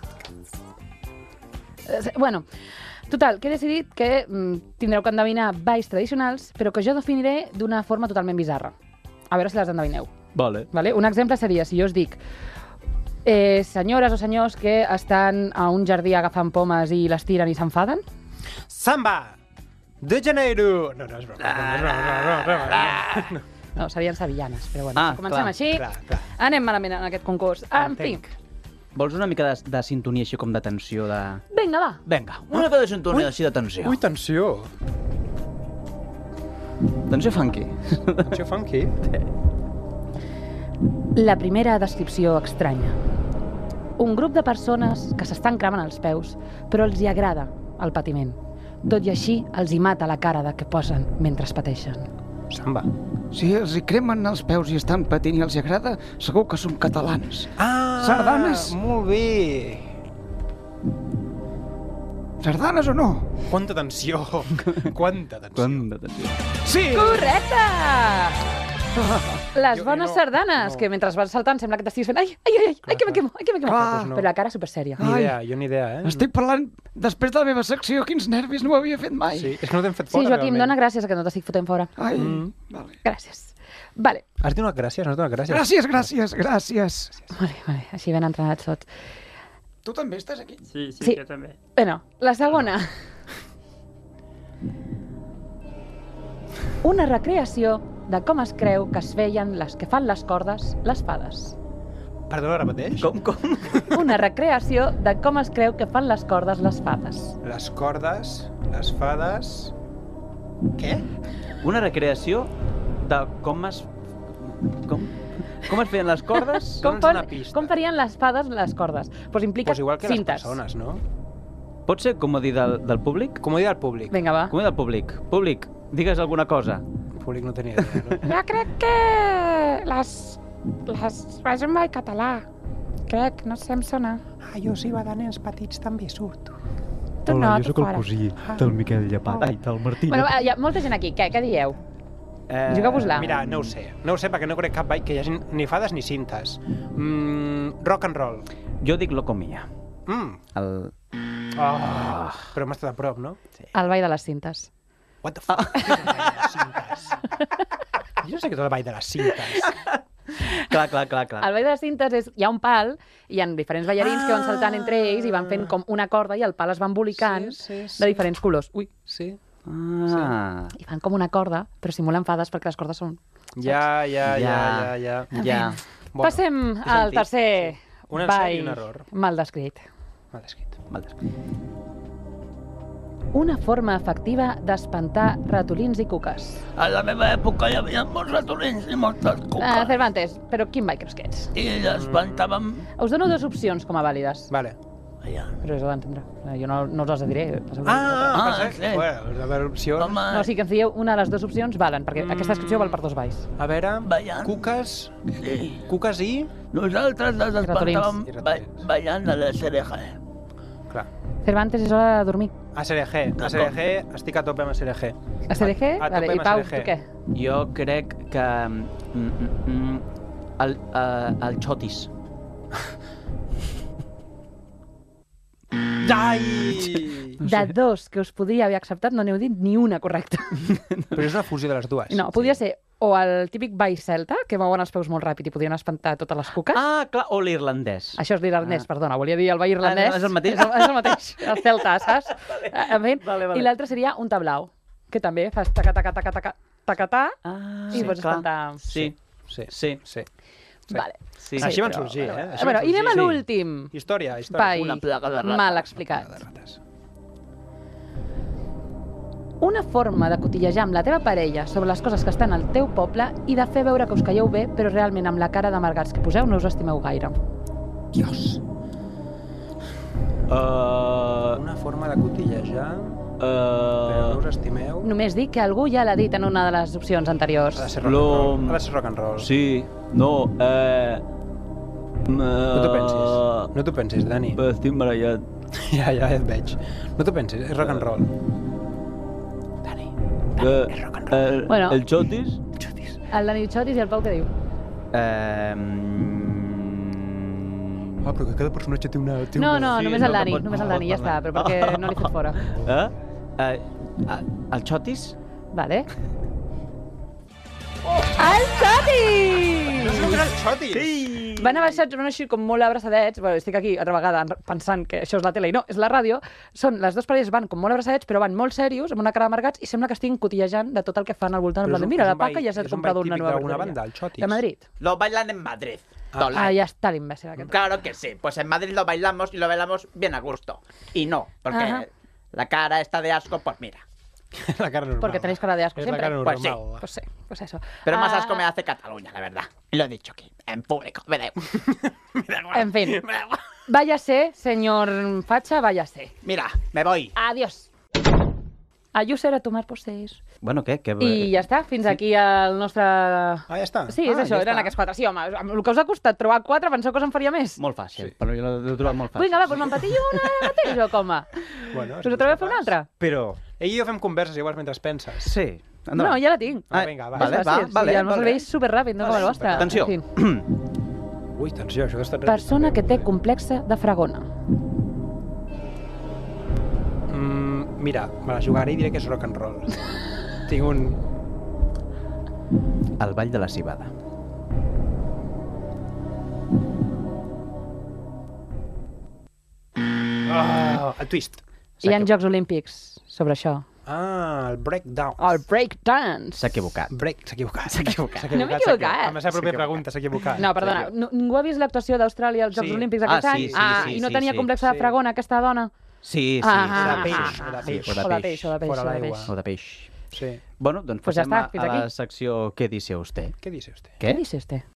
Speaker 5: Eh, sí, Bueno, total, que he decidit que mm, tindreu que endevinar balls tradicionals, però que jo definiré d'una forma totalment bizarra. A veure si les endevineu.
Speaker 13: Vale.
Speaker 5: Vale? Un exemple seria, si jo us dic eh, senyores o senyors que estan a un jardí agafant pomes i les tiren i s'enfaden.
Speaker 11: Samba! De Janeiro! No, no, és broma. No, no, no, no, no, no, no.
Speaker 5: No, serien sevillanes, però bueno,
Speaker 2: Ah,
Speaker 5: si comencem
Speaker 2: clar,
Speaker 5: així,
Speaker 2: clar, clar.
Speaker 5: anem malament en aquest concurs. En fi,
Speaker 2: Vols una mica de, de sintonia així com de tensió de...
Speaker 5: vinga, va.
Speaker 2: Vinga, una mica de sintonia així de tensió.
Speaker 11: Ui, tensió.
Speaker 2: Tensió funky.
Speaker 11: Tensió funky?
Speaker 5: La primera descripció estranya. Un grup de persones que s'estan cremant els peus, però els hi agrada el patiment. Tot i així, els hi mata la cara de que posen mentre es pateixen.
Speaker 11: Samba.
Speaker 3: Si els hi cremen els peus i estan patint i els hi agrada, segur que són catalans.
Speaker 11: Ah,
Speaker 3: Sardanes?
Speaker 11: molt bé.
Speaker 3: Sardanes o no?
Speaker 11: Quanta tensió. Quanta tensió.
Speaker 2: Quanta tensió.
Speaker 3: Sí!
Speaker 5: Correcte! Les
Speaker 11: Jo-
Speaker 5: bones
Speaker 11: no,
Speaker 5: sardanes,
Speaker 11: no.
Speaker 5: que mentre vas saltant sembla que t'estiguis fent ai, ai, ai, ai, ai, que me quemo, ai, que me quemo.
Speaker 3: Clar,
Speaker 11: doncs no.
Speaker 5: Però la cara supersèria.
Speaker 11: Ni idea, jo ni idea, eh?
Speaker 3: Estic parlant després de la meva secció, quins nervis, no ho havia fet mai.
Speaker 11: Sí, és que no t'hem fet
Speaker 5: Sí,
Speaker 11: fora,
Speaker 5: Joaquim,
Speaker 11: realment.
Speaker 5: dona gràcies a que no t'estic fotent fora.
Speaker 3: Ai,
Speaker 11: Mm.
Speaker 3: vale.
Speaker 5: Gràcies. Vale,
Speaker 11: Has donat gràcies? Has donat gràcies?
Speaker 3: Gràcies, gràcies, gràcies.
Speaker 5: vale, vale, així ben entrenats tots.
Speaker 3: Tu també estàs aquí?
Speaker 8: Sí, sí,
Speaker 5: Sí.
Speaker 8: jo també.
Speaker 5: Bueno, la segona. Una recreació de com es creu que es feien les que fan les cordes, les fades.
Speaker 11: Perdona, repeteix?
Speaker 2: Com, com?
Speaker 5: Una recreació de com es creu que fan les cordes, les fades.
Speaker 11: Les cordes, les fades... Què?
Speaker 2: Una recreació de com es... Com, com es feien les cordes?
Speaker 5: Com, fan, com farien les fades les cordes? Pues implica
Speaker 11: Pues igual que les
Speaker 5: cintes.
Speaker 11: persones, no?
Speaker 2: Pot ser comodí del, del públic?
Speaker 11: Comodí del públic.
Speaker 5: Vinga, va.
Speaker 2: Comodí del públic. Públic, digues alguna cosa.
Speaker 11: El públic no tenia idea, no?
Speaker 6: Jo crec que les... les... És un ball català. Crec, no sé, em sona.
Speaker 8: Ah, jo si va de nens petits també surto.
Speaker 6: Tu no, tu fora.
Speaker 8: del
Speaker 4: Miquel Llepat. Ai, del Martí.
Speaker 5: Bueno, va, hi ha molta gent aquí. Què, què dieu?
Speaker 11: Eh,
Speaker 5: Jugueu-vos-la.
Speaker 11: Mira, no ho sé. No ho sé perquè no crec cap ball que hi hagi ni fades ni cintes. Mm, rock and roll.
Speaker 2: Jo dic locomia.
Speaker 11: Mm.
Speaker 2: El...
Speaker 11: Oh, però m'ha estat a prop, no? Sí.
Speaker 5: El ball de les cintes.
Speaker 11: What the fuck? Jo no sé què és el ball de les cintes.
Speaker 2: Clar, clar, clar, clar.
Speaker 5: El ball de les cintes és... Hi ha un pal, i hi ha diferents ballarins que van saltant entre ells i van fent com una corda i el pal es va embolicant
Speaker 11: Sí, sí, sí.
Speaker 5: de diferents colors. Ui.
Speaker 11: Sí.
Speaker 2: Ah.
Speaker 5: I fan com una corda, però simulen fades perquè les cordes són...
Speaker 11: Ja, ja, ja, ja, ja.
Speaker 2: Ja.
Speaker 11: Bueno,
Speaker 5: Passem
Speaker 11: he
Speaker 5: al
Speaker 11: sentit.
Speaker 5: tercer
Speaker 11: Un encert i
Speaker 5: ball
Speaker 11: un error.
Speaker 5: mal descrit.
Speaker 11: Mal descrit.
Speaker 2: Mal descrit.
Speaker 5: Una forma efectiva d'espantar ratolins i cuques.
Speaker 18: A la meva època hi havia molts ratolins i moltes cuques.
Speaker 5: Ah, Cervantes, però quin ball creus que ets?
Speaker 18: I espantàvem...
Speaker 5: Us dono dues opcions com a vàlides.
Speaker 11: Vale.
Speaker 5: Però us ho d'entendre. Jo no, no us les diré.
Speaker 11: Ah, ah,
Speaker 18: Ah,
Speaker 11: sí.
Speaker 18: sí.
Speaker 11: Bueno, a veure, opció.
Speaker 18: Home,
Speaker 5: No, sí que ens dieu una de les dues opcions valen, perquè aquesta descripció val per dos balls.
Speaker 11: A veure,
Speaker 18: ballant.
Speaker 11: cuques,
Speaker 18: Sí.
Speaker 11: cuques i...
Speaker 18: Nosaltres les espantàvem
Speaker 11: I
Speaker 18: ba ballant a la cereja.
Speaker 11: Clar.
Speaker 5: Cervantes, és hora de dormir.
Speaker 11: A S R G. A S R G, estic a tope amb A S R G.
Speaker 5: A C D G?
Speaker 11: A
Speaker 5: Vale,
Speaker 11: tope
Speaker 5: i
Speaker 11: amb
Speaker 5: Pau,
Speaker 11: A S R G.
Speaker 5: tu què?
Speaker 2: Jo crec que... Mm, mm, mm, el, uh, el xotis.
Speaker 11: Ai!
Speaker 5: De dos que us podria haver acceptat, no n'heu dit ni una correcta.
Speaker 11: Però és una fusió de les dues.
Speaker 5: No, podria ser o el típic ball celta, que mouen els peus molt ràpid i podien espantar totes les cuques.
Speaker 13: Ah, clar, o l'irlandès.
Speaker 5: Això és l'irlandès, perdona, volia dir el ball irlandès.
Speaker 13: Ah, és el mateix?
Speaker 5: És el, és el mateix, el celta, saps? En fi,
Speaker 13: Vale, vale.
Speaker 5: I l'altre seria un tablau, que també fas taca, taca, taca, taca, taca, taca,
Speaker 13: ah,
Speaker 5: i
Speaker 13: sí,
Speaker 5: pots
Speaker 13: clar.
Speaker 5: espantar.
Speaker 13: Sí,
Speaker 11: sí,
Speaker 13: sí.
Speaker 11: sí.
Speaker 5: Vale.
Speaker 11: Sí, Així van
Speaker 5: però-
Speaker 11: sorgir, eh?
Speaker 5: Bueno,
Speaker 11: Així van
Speaker 5: bueno, i anem a
Speaker 11: sorgir.
Speaker 5: l'últim.
Speaker 11: Sí. Història, història.
Speaker 5: Pai,
Speaker 11: Una plaga de rates.
Speaker 5: mal explicat. Una forma de cotillejar amb la teva parella sobre les coses que estan al teu poble i de fer veure que us caieu bé, però realment amb la cara d'amargats que poseu no us estimeu gaire.
Speaker 11: Dios.
Speaker 13: Uh,
Speaker 11: Una forma de cotillejar,
Speaker 13: uh,
Speaker 11: però no us estimeu.
Speaker 5: Només dic que algú ja l'ha dit en una de les opcions anteriors.
Speaker 11: Ha de ser rock and roll. Ha de ser rock and roll.
Speaker 13: Sí, no, eh...
Speaker 11: No t'ho pensis. No t'ho pensis, Dani.
Speaker 13: Estic barallat.
Speaker 11: Ja, ja et veig. No t'ho pensis, és rock and roll.
Speaker 13: Eh, el,
Speaker 5: Bueno.
Speaker 13: el xotis?
Speaker 5: El Dani Xotis i el Pau què diu?
Speaker 13: Eh,
Speaker 11: Ah, però que cada personatge té una... Té
Speaker 5: No,
Speaker 11: una...
Speaker 5: no,
Speaker 13: sí,
Speaker 5: només
Speaker 13: no,
Speaker 5: el
Speaker 13: no
Speaker 5: Dani,
Speaker 13: pot-
Speaker 5: només
Speaker 13: no
Speaker 5: el Dani, ja
Speaker 13: pot
Speaker 5: està, però
Speaker 13: parlar.
Speaker 5: perquè no l'he fet fora.
Speaker 13: Eh? Eh, el xotis?
Speaker 5: Vale. El Xotis!
Speaker 11: És un gran xotis!
Speaker 13: Sí!
Speaker 5: Van abaixats, van així com molt abraçadets, bueno, estic aquí altra vegada pensant que això és la tele i no, és la ràdio, són, les dues parelles van com molt abraçadets, però van molt serios, amb una cara amargats, i sembla que estiguin cotillejant de tot el que fan al voltant.
Speaker 11: Però
Speaker 5: En plan,
Speaker 11: és un-
Speaker 5: mira,
Speaker 11: és
Speaker 5: la
Speaker 11: un ball-
Speaker 5: Paca ja s'ha
Speaker 11: és un
Speaker 5: comprat
Speaker 11: ball
Speaker 5: una
Speaker 11: típic
Speaker 5: nova
Speaker 11: d'alguna
Speaker 5: barberia.
Speaker 11: banda, el Xotis.
Speaker 5: De Madrid.
Speaker 16: Lo bailan en Madrid. todo el
Speaker 5: Ah,
Speaker 16: año.
Speaker 5: ya está el imbécil aquel.
Speaker 16: Claro que sí, pues en Madrid lo bailamos y lo bailamos bien a gusto. Y no, porque
Speaker 5: Ajá.
Speaker 16: la cara está de asco, pues mira.
Speaker 11: La cara normal.
Speaker 5: Porque tenéis cara de asco
Speaker 11: Es la
Speaker 5: siempre.
Speaker 11: cara
Speaker 16: Pues sí.
Speaker 11: normal.
Speaker 5: Pues sí, pues eso.
Speaker 16: Pero más
Speaker 5: Ah,
Speaker 16: asco me hace Cataluña, la verdad. Y lo he dicho aquí, en público. Me da igual.
Speaker 5: En fin. Váyase, señor Facha, váyase.
Speaker 16: Mira, me voy.
Speaker 5: Adiós. A user a tomar por seis.
Speaker 2: Bueno, què? què...
Speaker 5: I ja està, fins aquí el nostre... Ah,
Speaker 11: ja està?
Speaker 5: Sí, és
Speaker 11: Ah,
Speaker 5: això,
Speaker 11: ja
Speaker 5: eren
Speaker 11: està.
Speaker 5: aquests quatre. Sí, home, amb el que us ha costat trobar quatre, penseu que se'n faria més?
Speaker 2: Molt fàcil, però jo l'he trobat molt fàcil.
Speaker 5: Vinga, va, doncs m'empatillo una mateix, o com va?
Speaker 11: Bueno,
Speaker 5: Us atreveu a fer una altra?
Speaker 2: Però...
Speaker 11: Ell i jo fem converses iguals mentre penses.
Speaker 2: Sí.
Speaker 5: No, ja la tinc.
Speaker 11: Ah, vinga, va.
Speaker 2: Vale,
Speaker 5: És
Speaker 2: va,
Speaker 5: fàcil,
Speaker 2: vale.
Speaker 5: sí, el meu
Speaker 2: vale.
Speaker 5: cervell és superràpid, no com el vostre.
Speaker 2: Atenció.
Speaker 5: En fi.
Speaker 11: Ui, atenció, això està...
Speaker 5: Persona que té complexe de fragona.
Speaker 11: Mm, mira, me la jugaré i diré que és rock and roll. Tinc un...
Speaker 2: El ball de la cibada.
Speaker 11: Oh, el twist.
Speaker 5: Hi ha Jocs Olímpics sobre això.
Speaker 11: Ah, el breakdown.
Speaker 5: El breakdance.
Speaker 2: S'ha equivocat.
Speaker 11: Break, s'ha equivocat.
Speaker 2: S'ha equivocat.
Speaker 5: No m'he equivocat.
Speaker 11: Amb la seva pròpia pregunta s'ha equivocat.
Speaker 5: No, perdona, no, ningú ha vist l'actuació d'Austràlia als Jocs
Speaker 11: Sí.
Speaker 5: Olímpics
Speaker 2: Ah,
Speaker 5: aquest
Speaker 2: sí,
Speaker 5: any?
Speaker 2: sí,
Speaker 5: ah,
Speaker 2: sí,
Speaker 5: I no
Speaker 2: sí,
Speaker 5: tenia
Speaker 2: sí.
Speaker 5: complexe de
Speaker 11: Sí.
Speaker 5: fragona, aquesta dona?
Speaker 2: Sí, sí.
Speaker 5: Ah,
Speaker 11: O de peix,
Speaker 5: ah,
Speaker 11: o de
Speaker 5: ah,
Speaker 11: peix.
Speaker 2: o de
Speaker 5: o de
Speaker 2: peix.
Speaker 5: peix, o de peix,
Speaker 11: Fora
Speaker 5: o de
Speaker 11: l'aigua.
Speaker 5: peix.
Speaker 2: O de peix.
Speaker 11: Sí.
Speaker 2: Bueno, doncs
Speaker 5: Pues ja
Speaker 2: passem
Speaker 5: està,
Speaker 2: a,
Speaker 5: fins
Speaker 2: a la
Speaker 5: aquí.
Speaker 2: secció Què dice usted?
Speaker 11: Què dice usted?
Speaker 5: Què
Speaker 2: Què?
Speaker 5: dice usted?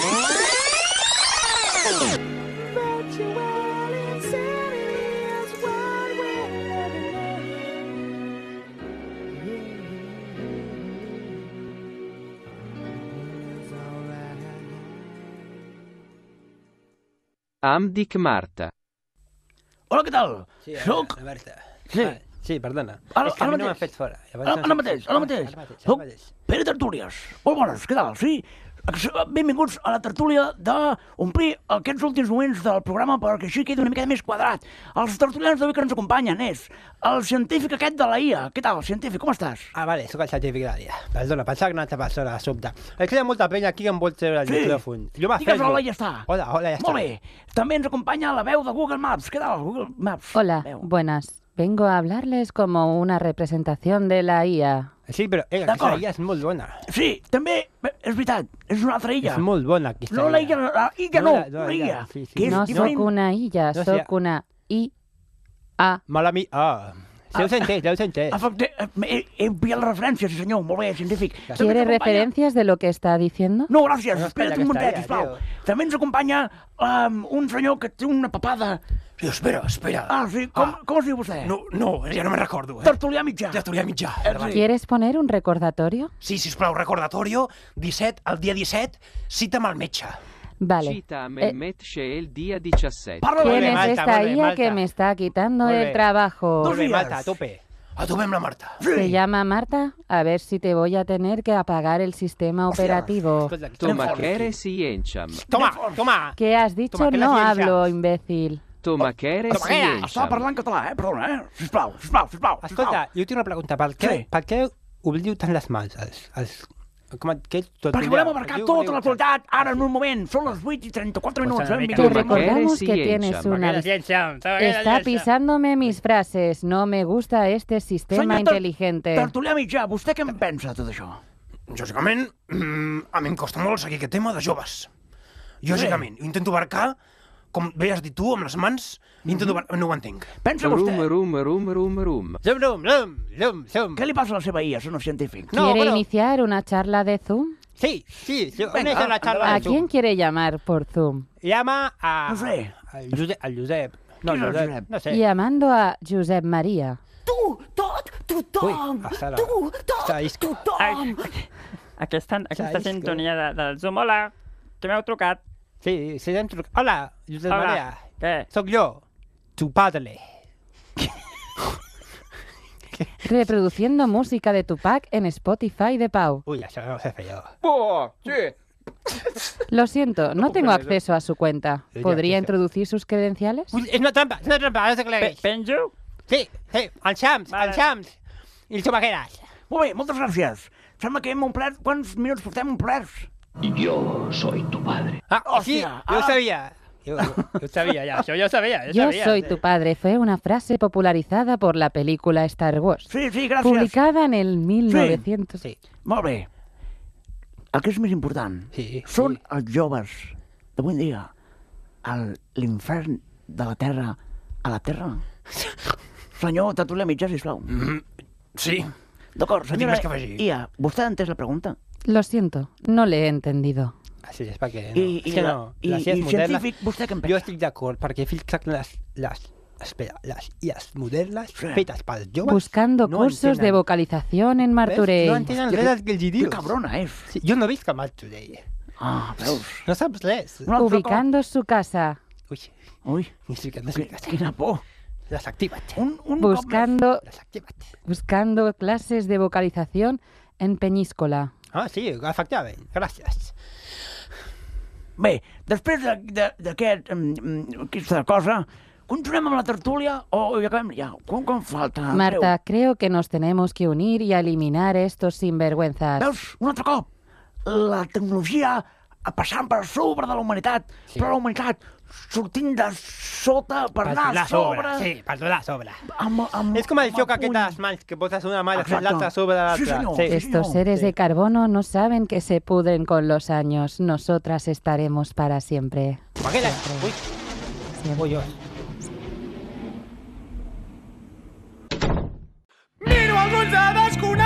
Speaker 9: Em dic Marta.
Speaker 20: Hola, què tal?
Speaker 11: Sí,
Speaker 20: Soc...
Speaker 11: a veure...
Speaker 20: Sí.
Speaker 11: Ah, sí, perdona.
Speaker 20: Ara-
Speaker 11: és que a
Speaker 20: ara
Speaker 11: mi no m'han
Speaker 20: mateix.
Speaker 11: fet fora. Llavors
Speaker 20: Ara,
Speaker 11: no
Speaker 20: ara
Speaker 11: sé-
Speaker 20: mateix, ara mateix.
Speaker 11: Ara mateix, ara
Speaker 20: Soc
Speaker 11: mateix.
Speaker 20: Pere Tertúlies. Molt bones, què tal? Sí? Benvinguts a la tertúlia d'omplir aquests últims moments del programa perquè així quedi una mica més quadrat. Els tertulians d'avui que ens acompanyen és el científic aquest de la I A. Què tal, científic, com estàs?
Speaker 11: Ah, vale, sóc el científic de la I A. Perdona, pensava que una altra persona de sobte. És que hi ha molta penya aquí que em vol treure el
Speaker 20: Sí.
Speaker 11: micròfon. Jo m'ha
Speaker 20: Digues hola i ja està.
Speaker 11: Hola, hola, ja està.
Speaker 20: Molt bé. També ens acompanya la veu de Google Maps. Què tal, Google Maps?
Speaker 5: Hola,
Speaker 20: Veu.
Speaker 5: buenas. Vengo a hablarles como una representación de la I A.
Speaker 11: Sí, però eh,
Speaker 20: D'acord.
Speaker 11: aquesta illa és molt bona.
Speaker 20: Sí, també, bé, és veritat, és una altra illa.
Speaker 11: És molt bona aquesta
Speaker 20: No la
Speaker 11: illa.
Speaker 20: illa, la illa no,
Speaker 11: la-
Speaker 20: la
Speaker 11: la
Speaker 20: illa.
Speaker 11: Sí, sí.
Speaker 20: Que és
Speaker 5: No
Speaker 20: diferent.
Speaker 5: soc una illa,
Speaker 11: No, sí.
Speaker 5: soc una I A.
Speaker 11: Mala mi... Ah, se us entès, se us entès.
Speaker 20: Efecte, he, he pillat la referència, sí senyor, molt bé, científic. També
Speaker 5: ¿Quiere
Speaker 20: ens acompanya-
Speaker 5: referencias de lo que está diciendo?
Speaker 20: No, gràcies,
Speaker 11: No,
Speaker 20: espera't
Speaker 11: espera,
Speaker 20: un
Speaker 11: que
Speaker 20: momentet,
Speaker 11: està
Speaker 20: sisplau.
Speaker 11: allà,
Speaker 20: També ens acompanya um, un senyor que té una papada.
Speaker 14: Sí, espera, espera.
Speaker 20: Ah, sí, com, com es diu vostè?
Speaker 14: No, no, ja no me'n recordo. Eh?
Speaker 20: Tertulià mitjà.
Speaker 14: Tertulià mitjà.
Speaker 20: Eh,
Speaker 14: endavant.
Speaker 5: ¿Quieres poner un recordatorio?
Speaker 14: Sí, sisplau, recordatorio, disset, el dia disset, cita amb el metge.
Speaker 5: Vale.
Speaker 9: Cita a
Speaker 5: Eh,
Speaker 9: Mehmet el día diecisiete.
Speaker 20: Parla
Speaker 5: ¿Quién
Speaker 20: bé,
Speaker 5: es
Speaker 11: Malta,
Speaker 5: esta
Speaker 11: molt bé,
Speaker 5: I A
Speaker 11: Malta.
Speaker 5: que me está quitando
Speaker 11: Molt
Speaker 5: el
Speaker 11: bé.
Speaker 5: trabajo?
Speaker 20: Dos
Speaker 11: Molt bé,
Speaker 20: dies.
Speaker 11: Malta, a tope.
Speaker 14: A tu amb la Marta.
Speaker 5: ¿Se llama Marta? A ver si te voy a tener que apagar el sistema operativo.
Speaker 11: Escolta,
Speaker 9: Toma, que eres y encham.
Speaker 11: Toma, toma.
Speaker 5: ¿Qué has dicho?
Speaker 11: Toma, que la
Speaker 5: No
Speaker 11: ciencia.
Speaker 5: hablo, imbécil.
Speaker 9: Tomaquera
Speaker 20: Tomaquera,
Speaker 9: Ciència.
Speaker 20: estava parlant català, eh? Perdona, eh? Sisplau, sisplau, sisplau.
Speaker 11: Escolta, jo tinc una pregunta. Per què,
Speaker 20: Sí.
Speaker 11: per què oblidiu tant les mans? Els, els, com et, què, tot
Speaker 20: Perquè volem abarcar tota l'actualitat ara en un moment. Són les vuit i trenta-quatre minuts.
Speaker 11: Pues
Speaker 20: eh?
Speaker 11: una
Speaker 5: Te
Speaker 20: Vinga,
Speaker 5: recordamos
Speaker 9: Tomaquera
Speaker 5: que tienes
Speaker 9: Ciència.
Speaker 5: una...
Speaker 11: Tomaquera Ciència, Tomaquera
Speaker 5: Está
Speaker 11: Ciència.
Speaker 5: pisándome mis frases. No me gusta este sistema
Speaker 20: Senyor Tar-
Speaker 5: inteligente.
Speaker 20: Tertulià mitjà, vostè què en pensa de tot això?
Speaker 21: Lògicament, mm, a mi em costa molt seguir aquest tema de joves. Lògicament, jo intento abarcar, com bé has dit tu, amb les mans, intento abarcar, no ho entenc.
Speaker 20: Pensa vostè...
Speaker 9: Rum, rum, rum, rum, rum.
Speaker 11: Zum, rum, rum, zum, zum.
Speaker 20: Què li passa a la seva I A? Són els científics.
Speaker 11: No,
Speaker 5: ¿Quiere
Speaker 11: bueno.
Speaker 5: iniciar una charla de Zoom?
Speaker 11: Sí, sí, sí.
Speaker 20: Venga,
Speaker 11: Venga, la charla
Speaker 5: ¿A
Speaker 11: de Zoom.
Speaker 5: quién quiere llamar por Zoom?
Speaker 11: Llama a...
Speaker 20: No sé.
Speaker 11: Al Josep. Al Josep. No,
Speaker 20: Quin és el
Speaker 11: Josep.
Speaker 20: Josep?
Speaker 11: No sé.
Speaker 5: Llamando a Josep María.
Speaker 6: Tu, tot, tothom,
Speaker 11: Ui, hasta la-
Speaker 6: tu, tot,
Speaker 11: hasta la isca.
Speaker 6: tothom.
Speaker 12: Aquesta, aquesta
Speaker 11: Saps que-
Speaker 12: sintonia de, del Zoom. Hola, que m'heu trucat.
Speaker 11: Sí, sí, hem trucat. Hola, Josep
Speaker 12: Hola.
Speaker 11: Maria.
Speaker 12: Què?
Speaker 11: Soc jo, tu padre.
Speaker 5: Reproduciendo música de Tupac en Spotify de Pau.
Speaker 11: Uy, això no ho sé fer jo.
Speaker 12: Oh, sí.
Speaker 5: Lo siento, no tengo acceso a su cuenta.
Speaker 11: Ya,
Speaker 5: ¿Podría
Speaker 11: ya, ya.
Speaker 5: introducir sus credenciales?
Speaker 11: Uy, és una trampa, és una trampa, no sé què
Speaker 12: Pe penjo?
Speaker 11: Sí, sí, el Xams,
Speaker 12: Vale.
Speaker 11: el Xams. I el Tomaqueras.
Speaker 20: Molt bé, moltes gràcies. Sembla que hem omplert... Quants minuts portem omplerts?
Speaker 18: Yo soy tu padre.
Speaker 11: Ah, sí,
Speaker 20: Hòstia,
Speaker 11: jo ho
Speaker 20: ah.
Speaker 11: sabia. Jo, jo, jo ho sabia, ja, això jo ho sabia. Jo,
Speaker 5: Yo
Speaker 11: sabia,
Speaker 5: soy
Speaker 11: sí.
Speaker 5: tu padre fue una frase popularizada por la película Star Wars.
Speaker 20: Sí, sí, gràcies.
Speaker 5: Publicada en el mil novecientos.
Speaker 11: Sí.
Speaker 20: Molt bé. El que és més important
Speaker 11: Sí,
Speaker 20: són
Speaker 11: sí.
Speaker 20: els joves d'avui en dia. El- L'infern de la Terra a la Terra. Senyor Tertulià mitjà, sisplau.
Speaker 21: Mm, sí.
Speaker 20: D'acord,
Speaker 21: No tinc
Speaker 20: senyora
Speaker 21: més que afegir.
Speaker 20: Ia, vostè ha entès la pregunta?
Speaker 5: Lo siento, no le he entendido.
Speaker 11: Així és perquè... No.
Speaker 20: I-
Speaker 11: és
Speaker 20: i
Speaker 11: que
Speaker 20: la-
Speaker 11: no,
Speaker 20: i-
Speaker 11: les I As
Speaker 20: i
Speaker 11: modernes...
Speaker 20: científic, vostè què en pensa?
Speaker 11: Jo estic d'acord, perquè fixa't les, les, espera, les I As modernes
Speaker 20: Sí.
Speaker 11: fetes pels joves...
Speaker 5: Buscando
Speaker 11: no
Speaker 5: cursos de
Speaker 11: entenen.
Speaker 5: vocalización en
Speaker 11: Ves?
Speaker 5: Martorell.
Speaker 11: No entenen
Speaker 20: Hòstia,
Speaker 11: res
Speaker 20: que-
Speaker 11: del que els hi
Speaker 20: Que
Speaker 11: dius.
Speaker 20: cabrona és.
Speaker 11: Sí, jo no visc a Martorell.
Speaker 20: Ah, veus?
Speaker 11: No saps res.
Speaker 20: Un altre cop.
Speaker 5: Ubicando su casa.
Speaker 11: Ui,
Speaker 20: Ui,
Speaker 11: ni siquiera no
Speaker 20: que-
Speaker 11: explicas.
Speaker 20: quina por.
Speaker 11: Desactíva't.
Speaker 20: Un, un cop més.
Speaker 5: Buscando,
Speaker 11: Desactíva't.
Speaker 5: buscando clases de vocalización en Peñíscola.
Speaker 11: Ah, sí, efectivament. Gràcies.
Speaker 20: Bé, després de- de- d'aquest, um, aquesta cosa, continuem amb la tertúlia o ja acabem? Ja, com, com falta?
Speaker 5: Marta, creo que nos tenemos que unir y a eliminar estos sinvergüenzas.
Speaker 20: Veus, un altre cop, la tecnologia passant per sobre de la humanitat, sí. Però la humanitat sortint de sota per anar
Speaker 11: donar
Speaker 20: a sobre.
Speaker 11: Sí, per donar sobre.
Speaker 20: Amb, amb,
Speaker 11: És com el
Speaker 20: amb
Speaker 11: joc
Speaker 20: puny.
Speaker 11: aquest de les mans, que poses una mà i després
Speaker 20: Exacte.
Speaker 11: l'altra sobre l'altra.
Speaker 20: Sí, senyor.
Speaker 5: Estos seres de carbono no saben que se pudren con los años. Nosotras estaremos para siempre.
Speaker 11: Maquera. Ui,
Speaker 5: Siempre.
Speaker 11: ui, ui.
Speaker 3: Miro els ulls de desconeix